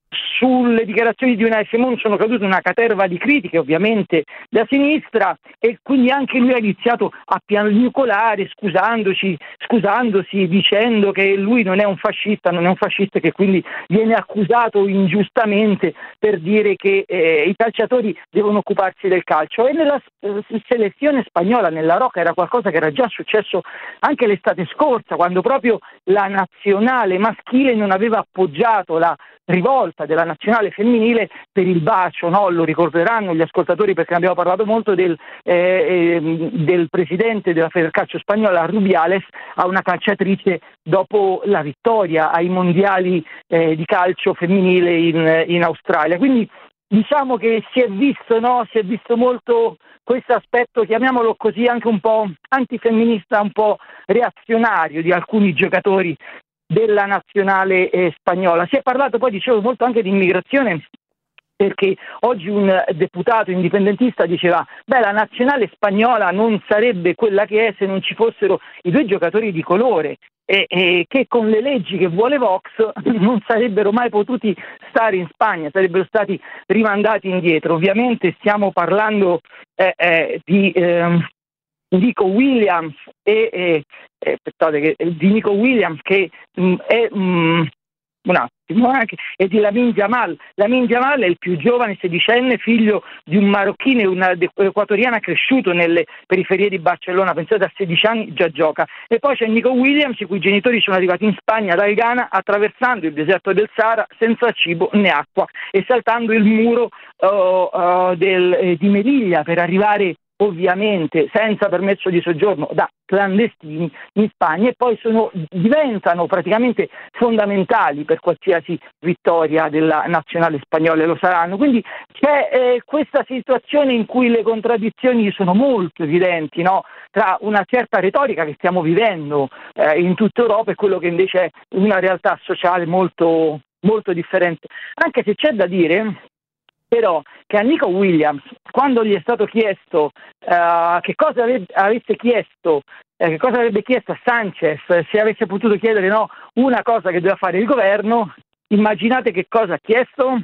Sulle dichiarazioni di Unai Simón sono cadute una caterva di critiche, ovviamente da sinistra, e quindi anche lui ha iniziato a piagnucolare, scusandoci, scusandosi, dicendo che lui non è un fascista, non è un fascista, che quindi viene accusato ingiustamente per dire che eh, i calciatori devono occuparsi del calcio. E nella eh, selezione spagnola, nella Roca, era qualcosa che era già successo anche l'estate scorsa, quando proprio la nazionale maschile non aveva appoggiato la rivolta della nazionale femminile per il bacio, no? Lo ricorderanno gli ascoltatori, perché abbiamo parlato molto del, eh, eh, del presidente della Federcalcio spagnola, Rubiales, a una calciatrice dopo la vittoria ai mondiali eh, di calcio femminile in, in Australia. Quindi diciamo che si è visto, no? Si è visto molto questo aspetto, chiamiamolo così, anche un po' antifemminista, un po' reazionario di alcuni giocatori della nazionale eh, spagnola. Si è parlato poi, dicevo, molto anche di immigrazione, perché oggi un deputato indipendentista diceva: beh, la nazionale spagnola non sarebbe quella che è se non ci fossero i due giocatori di colore, e, e che con le leggi che vuole Vox non sarebbero mai potuti stare in Spagna, sarebbero stati rimandati indietro. Ovviamente stiamo parlando eh, eh, di eh, Nico Williams e eh, eh, aspettate che, di Nico Williams che mh, è mh, un attimo anche e di Lamine Yamal. Lamine Yamal è il più giovane sedicenne, figlio di un marocchino e una equatoriana, cresciuto nelle periferie di Barcellona. Pensate, a sedici anni già gioca. E poi c'è Nico Williams, i cui genitori sono arrivati in Spagna dal Ghana attraversando il deserto del Sahara senza cibo né acqua e saltando il muro uh, uh, del, eh, di Melilla per arrivare, ovviamente senza permesso di soggiorno, da clandestini in Spagna, e poi sono, diventano praticamente fondamentali per qualsiasi vittoria della nazionale spagnola, e lo saranno. Quindi c'è eh, questa situazione in cui le contraddizioni sono molto evidenti, no? Tra una certa retorica che stiamo vivendo eh, in tutta Europa e quello che invece è una realtà sociale molto, molto differente. Anche se c'è da dire però che a Nico Williams, quando gli è stato chiesto uh, che cosa avrebbe, avesse chiesto, eh, che cosa avrebbe chiesto a Sanchez, se avesse potuto chiedere, no, una cosa che doveva fare il governo, immaginate che cosa ha chiesto?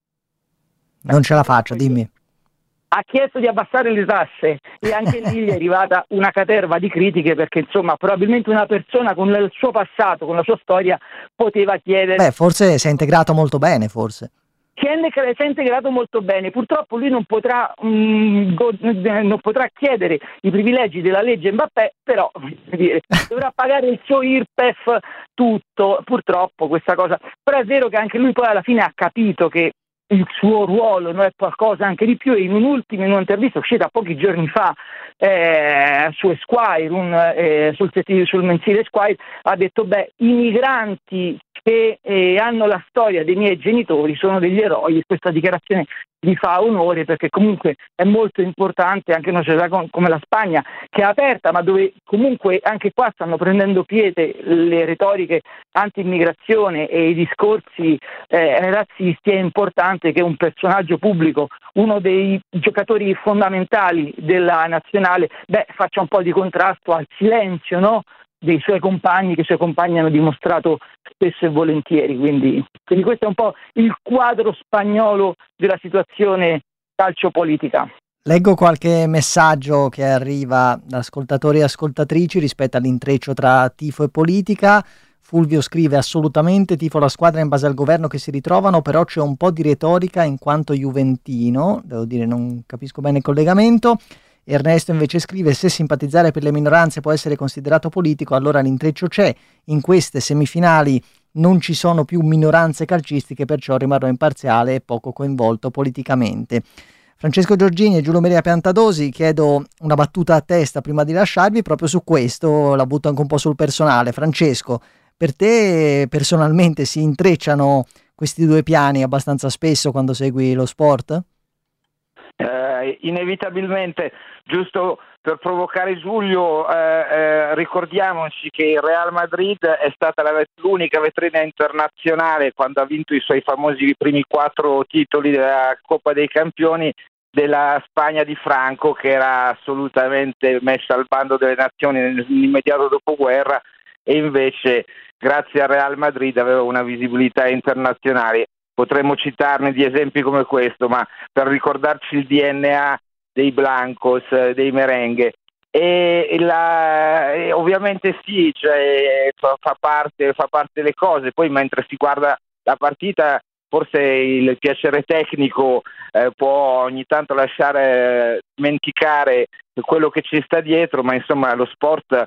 Non ce la faccio, dimmi. Ha chiesto di abbassare le tasse, e anche lì gli è arrivata una caterva di critiche, perché insomma probabilmente una persona con il suo passato, con la sua storia, poteva chiedere... Beh, forse si è integrato molto bene, forse. si è, integra- si è integrato molto bene. Purtroppo lui non potrà, mh, go- non potrà chiedere i privilegi della legge Mbappé, però dire, dovrà pagare il suo I R P E F tutto, purtroppo questa cosa. Però è vero che anche lui poi alla fine ha capito che il suo ruolo non è qualcosa anche di più, e in un'ultima in un'intervista uscita pochi giorni fa eh, su Esquire, un, eh, sul, sul mensile Esquire, ha detto beh, i migranti che eh, hanno la storia dei miei genitori sono degli eroi, e questa dichiarazione gli fa onore, perché comunque è molto importante anche una società com- come la Spagna, che è aperta, ma dove comunque anche qua stanno prendendo piede le retoriche anti-immigrazione e i discorsi eh, razzisti. È importante che un personaggio pubblico, uno dei giocatori fondamentali della nazionale, beh, faccia un po' di contrasto al silenzio, no? dei suoi compagni, che i suoi compagni hanno dimostrato spesso e volentieri. Quindi, quindi questo è un po' il quadro spagnolo della situazione calciopolitica. Leggo qualche messaggio che arriva da ascoltatori e ascoltatrici rispetto all'intreccio tra tifo e politica. Fulvio scrive: assolutamente tifo la squadra in base al governo che si ritrovano, però c'è un po' di retorica in quanto juventino, devo dire non capisco bene il collegamento. Ernesto invece scrive: se simpatizzare per le minoranze può essere considerato politico, allora l'intreccio c'è. In queste semifinali non ci sono più minoranze calcistiche, perciò rimarrò imparziale e poco coinvolto politicamente. Francesco Giorgini e Giulio Maria Piantadosi, chiedo una battuta a testa prima di lasciarvi proprio su questo, la butto anche un po' sul personale. Francesco, per te personalmente si intrecciano questi due piani abbastanza spesso quando segui lo sport? Eh, inevitabilmente, giusto per provocare Giulio, eh, eh, ricordiamoci che il Real Madrid è stata la, l'unica vetrina internazionale, quando ha vinto i suoi famosi primi quattro titoli della Coppa dei Campioni, della Spagna di Franco, che era assolutamente messa al bando delle nazioni nell'immediato dopoguerra, e invece grazie al Real Madrid aveva una visibilità internazionale. Potremmo citarne di esempi come questo, ma per ricordarci il D N A dei Blancos, dei Merengue. E, la, e ovviamente sì, cioè, fa, fa, parte, fa parte delle cose. Poi mentre si guarda la partita, forse il piacere tecnico eh, può ogni tanto lasciare dimenticare quello che ci sta dietro, ma insomma lo sport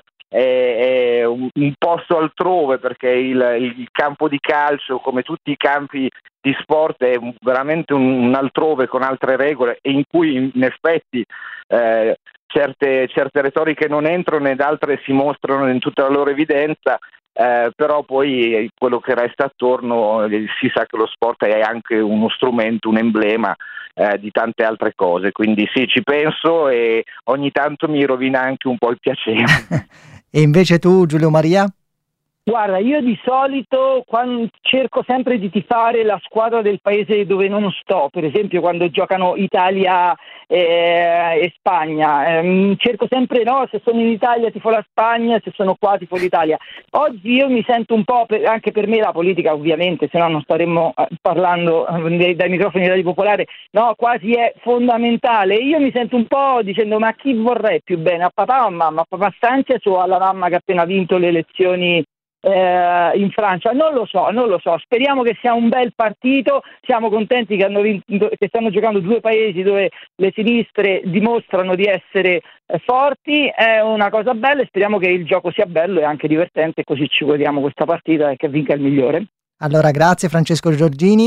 è, è un, un posto altrove, perché il, il campo di calcio, come tutti i campi di sport, è veramente un, un altrove con altre regole, e in cui in effetti eh, certe, certe retoriche non entrano ed altre si mostrano in tutta la loro evidenza. Eh, però poi quello che resta attorno, eh, si sa che lo sport è anche uno strumento, un emblema eh, di tante altre cose, quindi sì, ci penso e ogni tanto mi rovina anche un po' il piacere. E invece tu, Giulio Maria? Guarda, io di solito quando cerco sempre di tifare la squadra del paese dove non sto, per esempio quando giocano Italia eh, e Spagna, eh, cerco sempre, no, se sono in Italia tifo la Spagna, se sono qua tifo l'Italia. Oggi io mi sento un po', per, anche per me la politica ovviamente, se no non staremmo eh, parlando eh, dai microfoni di Radio Popolare, no, quasi è fondamentale. Io mi sento un po' dicendo: ma chi vorrei più bene, a papà o a mamma, a papà Sanchez o alla mamma che ha appena vinto le elezioni Eh, in Francia? Non lo so, non lo so. Speriamo che sia un bel partito. Siamo contenti che, hanno vinto, che stanno giocando due paesi dove le sinistre dimostrano di essere eh, forti. È una cosa bella e speriamo che il gioco sia bello e anche divertente, così ci godiamo questa partita e che vinca il migliore. Allora, grazie Francesco Giorgini.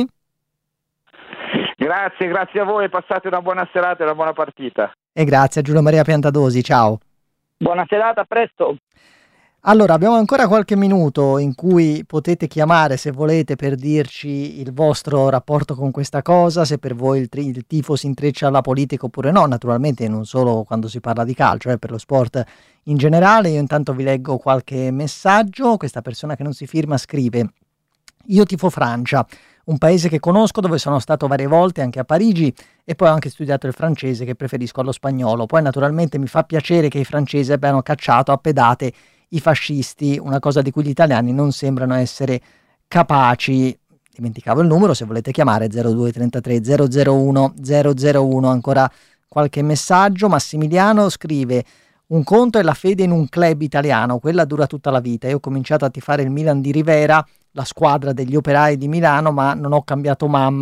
Grazie, grazie a voi, passate una buona serata e una buona partita. E grazie a Giulio Maria Piantadosi, ciao. Buona serata, a presto. Allora, abbiamo ancora qualche minuto in cui potete chiamare se volete per dirci il vostro rapporto con questa cosa, se per voi il, tri- il tifo si intreccia alla politica oppure no, naturalmente non solo quando si parla di calcio, eh, per lo sport in generale. Io intanto vi leggo qualche messaggio. Questa persona che non si firma scrive: io tifo Francia, un paese che conosco, dove sono stato varie volte anche a Parigi, e poi ho anche studiato il francese che preferisco allo spagnolo. Poi naturalmente mi fa piacere che i francesi abbiano cacciato a pedate i fascisti, una cosa di cui gli italiani non sembrano essere capaci. Dimenticavo il numero, se volete chiamare zero due trentatré zero zero uno zero zero uno. Ancora qualche messaggio. Massimiliano scrive: un conto è la fede in un club italiano, quella dura tutta la vita. Io ho cominciato a tifare il Milan di Rivera, la squadra degli operai di Milano, ma non ho cambiato mamma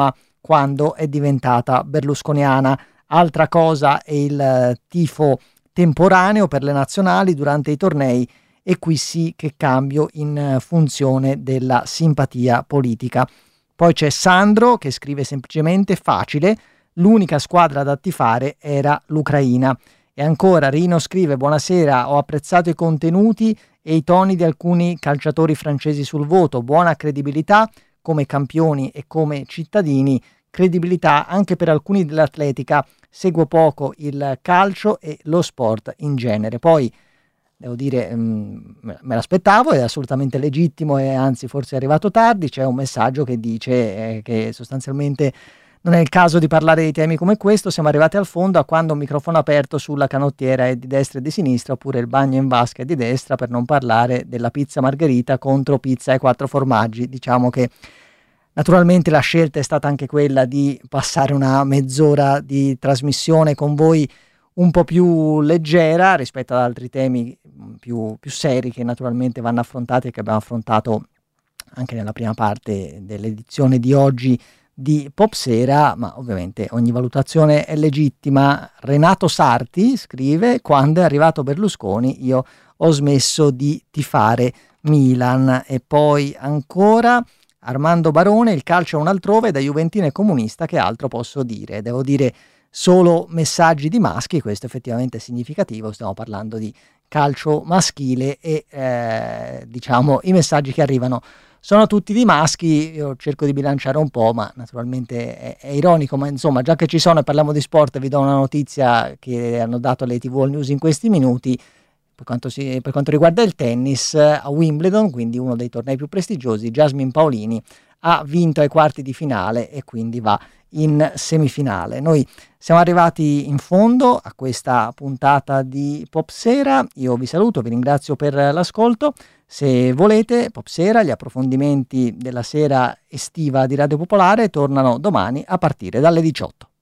quando è diventata berlusconiana. Altra cosa è il tifo temporaneo per le nazionali durante i tornei, e qui sì che cambio in funzione della simpatia politica. Poi c'è Sandro che scrive semplicemente: facile, l'unica squadra da tifare era l'Ucraina. E ancora Rino scrive: buonasera, ho apprezzato i contenuti e i toni di alcuni calciatori francesi sul voto, buona credibilità come campioni e come cittadini, credibilità anche per alcuni dell'atletica, seguo poco il calcio e lo sport in genere. Poi devo dire, mh, me l'aspettavo, è assolutamente legittimo e anzi forse è arrivato tardi. C'è un messaggio che dice eh, che sostanzialmente non è il caso di parlare di temi come questo, siamo arrivati al fondo a quando un microfono aperto sulla canottiera è di destra e di sinistra, oppure il bagno in vasca è di destra, per non parlare della pizza margherita contro pizza e quattro formaggi. Diciamo che naturalmente la scelta è stata anche quella di passare una mezz'ora di trasmissione con voi un po' più leggera rispetto ad altri temi più, più seri che naturalmente vanno affrontati e che abbiamo affrontato anche nella prima parte dell'edizione di oggi di Popsera, ma ovviamente ogni valutazione è legittima. Renato Sarti scrive: quando è arrivato Berlusconi io ho smesso di tifare Milan. E poi ancora Armando Barone: il calcio è un altrove, da juventino e comunista che altro posso dire? Devo dire solo messaggi di maschi, questo effettivamente è significativo, stiamo parlando di calcio maschile e eh, diciamo i messaggi che arrivano sono tutti di maschi. Io cerco di bilanciare un po', ma naturalmente è, è ironico, ma insomma già che ci sono e parliamo di sport vi do una notizia che hanno dato le tivù All News in questi minuti. Per quanto, si, per quanto riguarda il tennis, a Wimbledon, quindi uno dei tornei più prestigiosi, Jasmine Paolini ha vinto ai quarti di finale e quindi va in semifinale. Noi siamo arrivati in fondo a questa puntata di Popsera, io vi saluto, vi ringrazio per l'ascolto. Se volete, Popsera, gli approfondimenti della sera estiva di Radio Popolare tornano domani a partire dalle diciotto.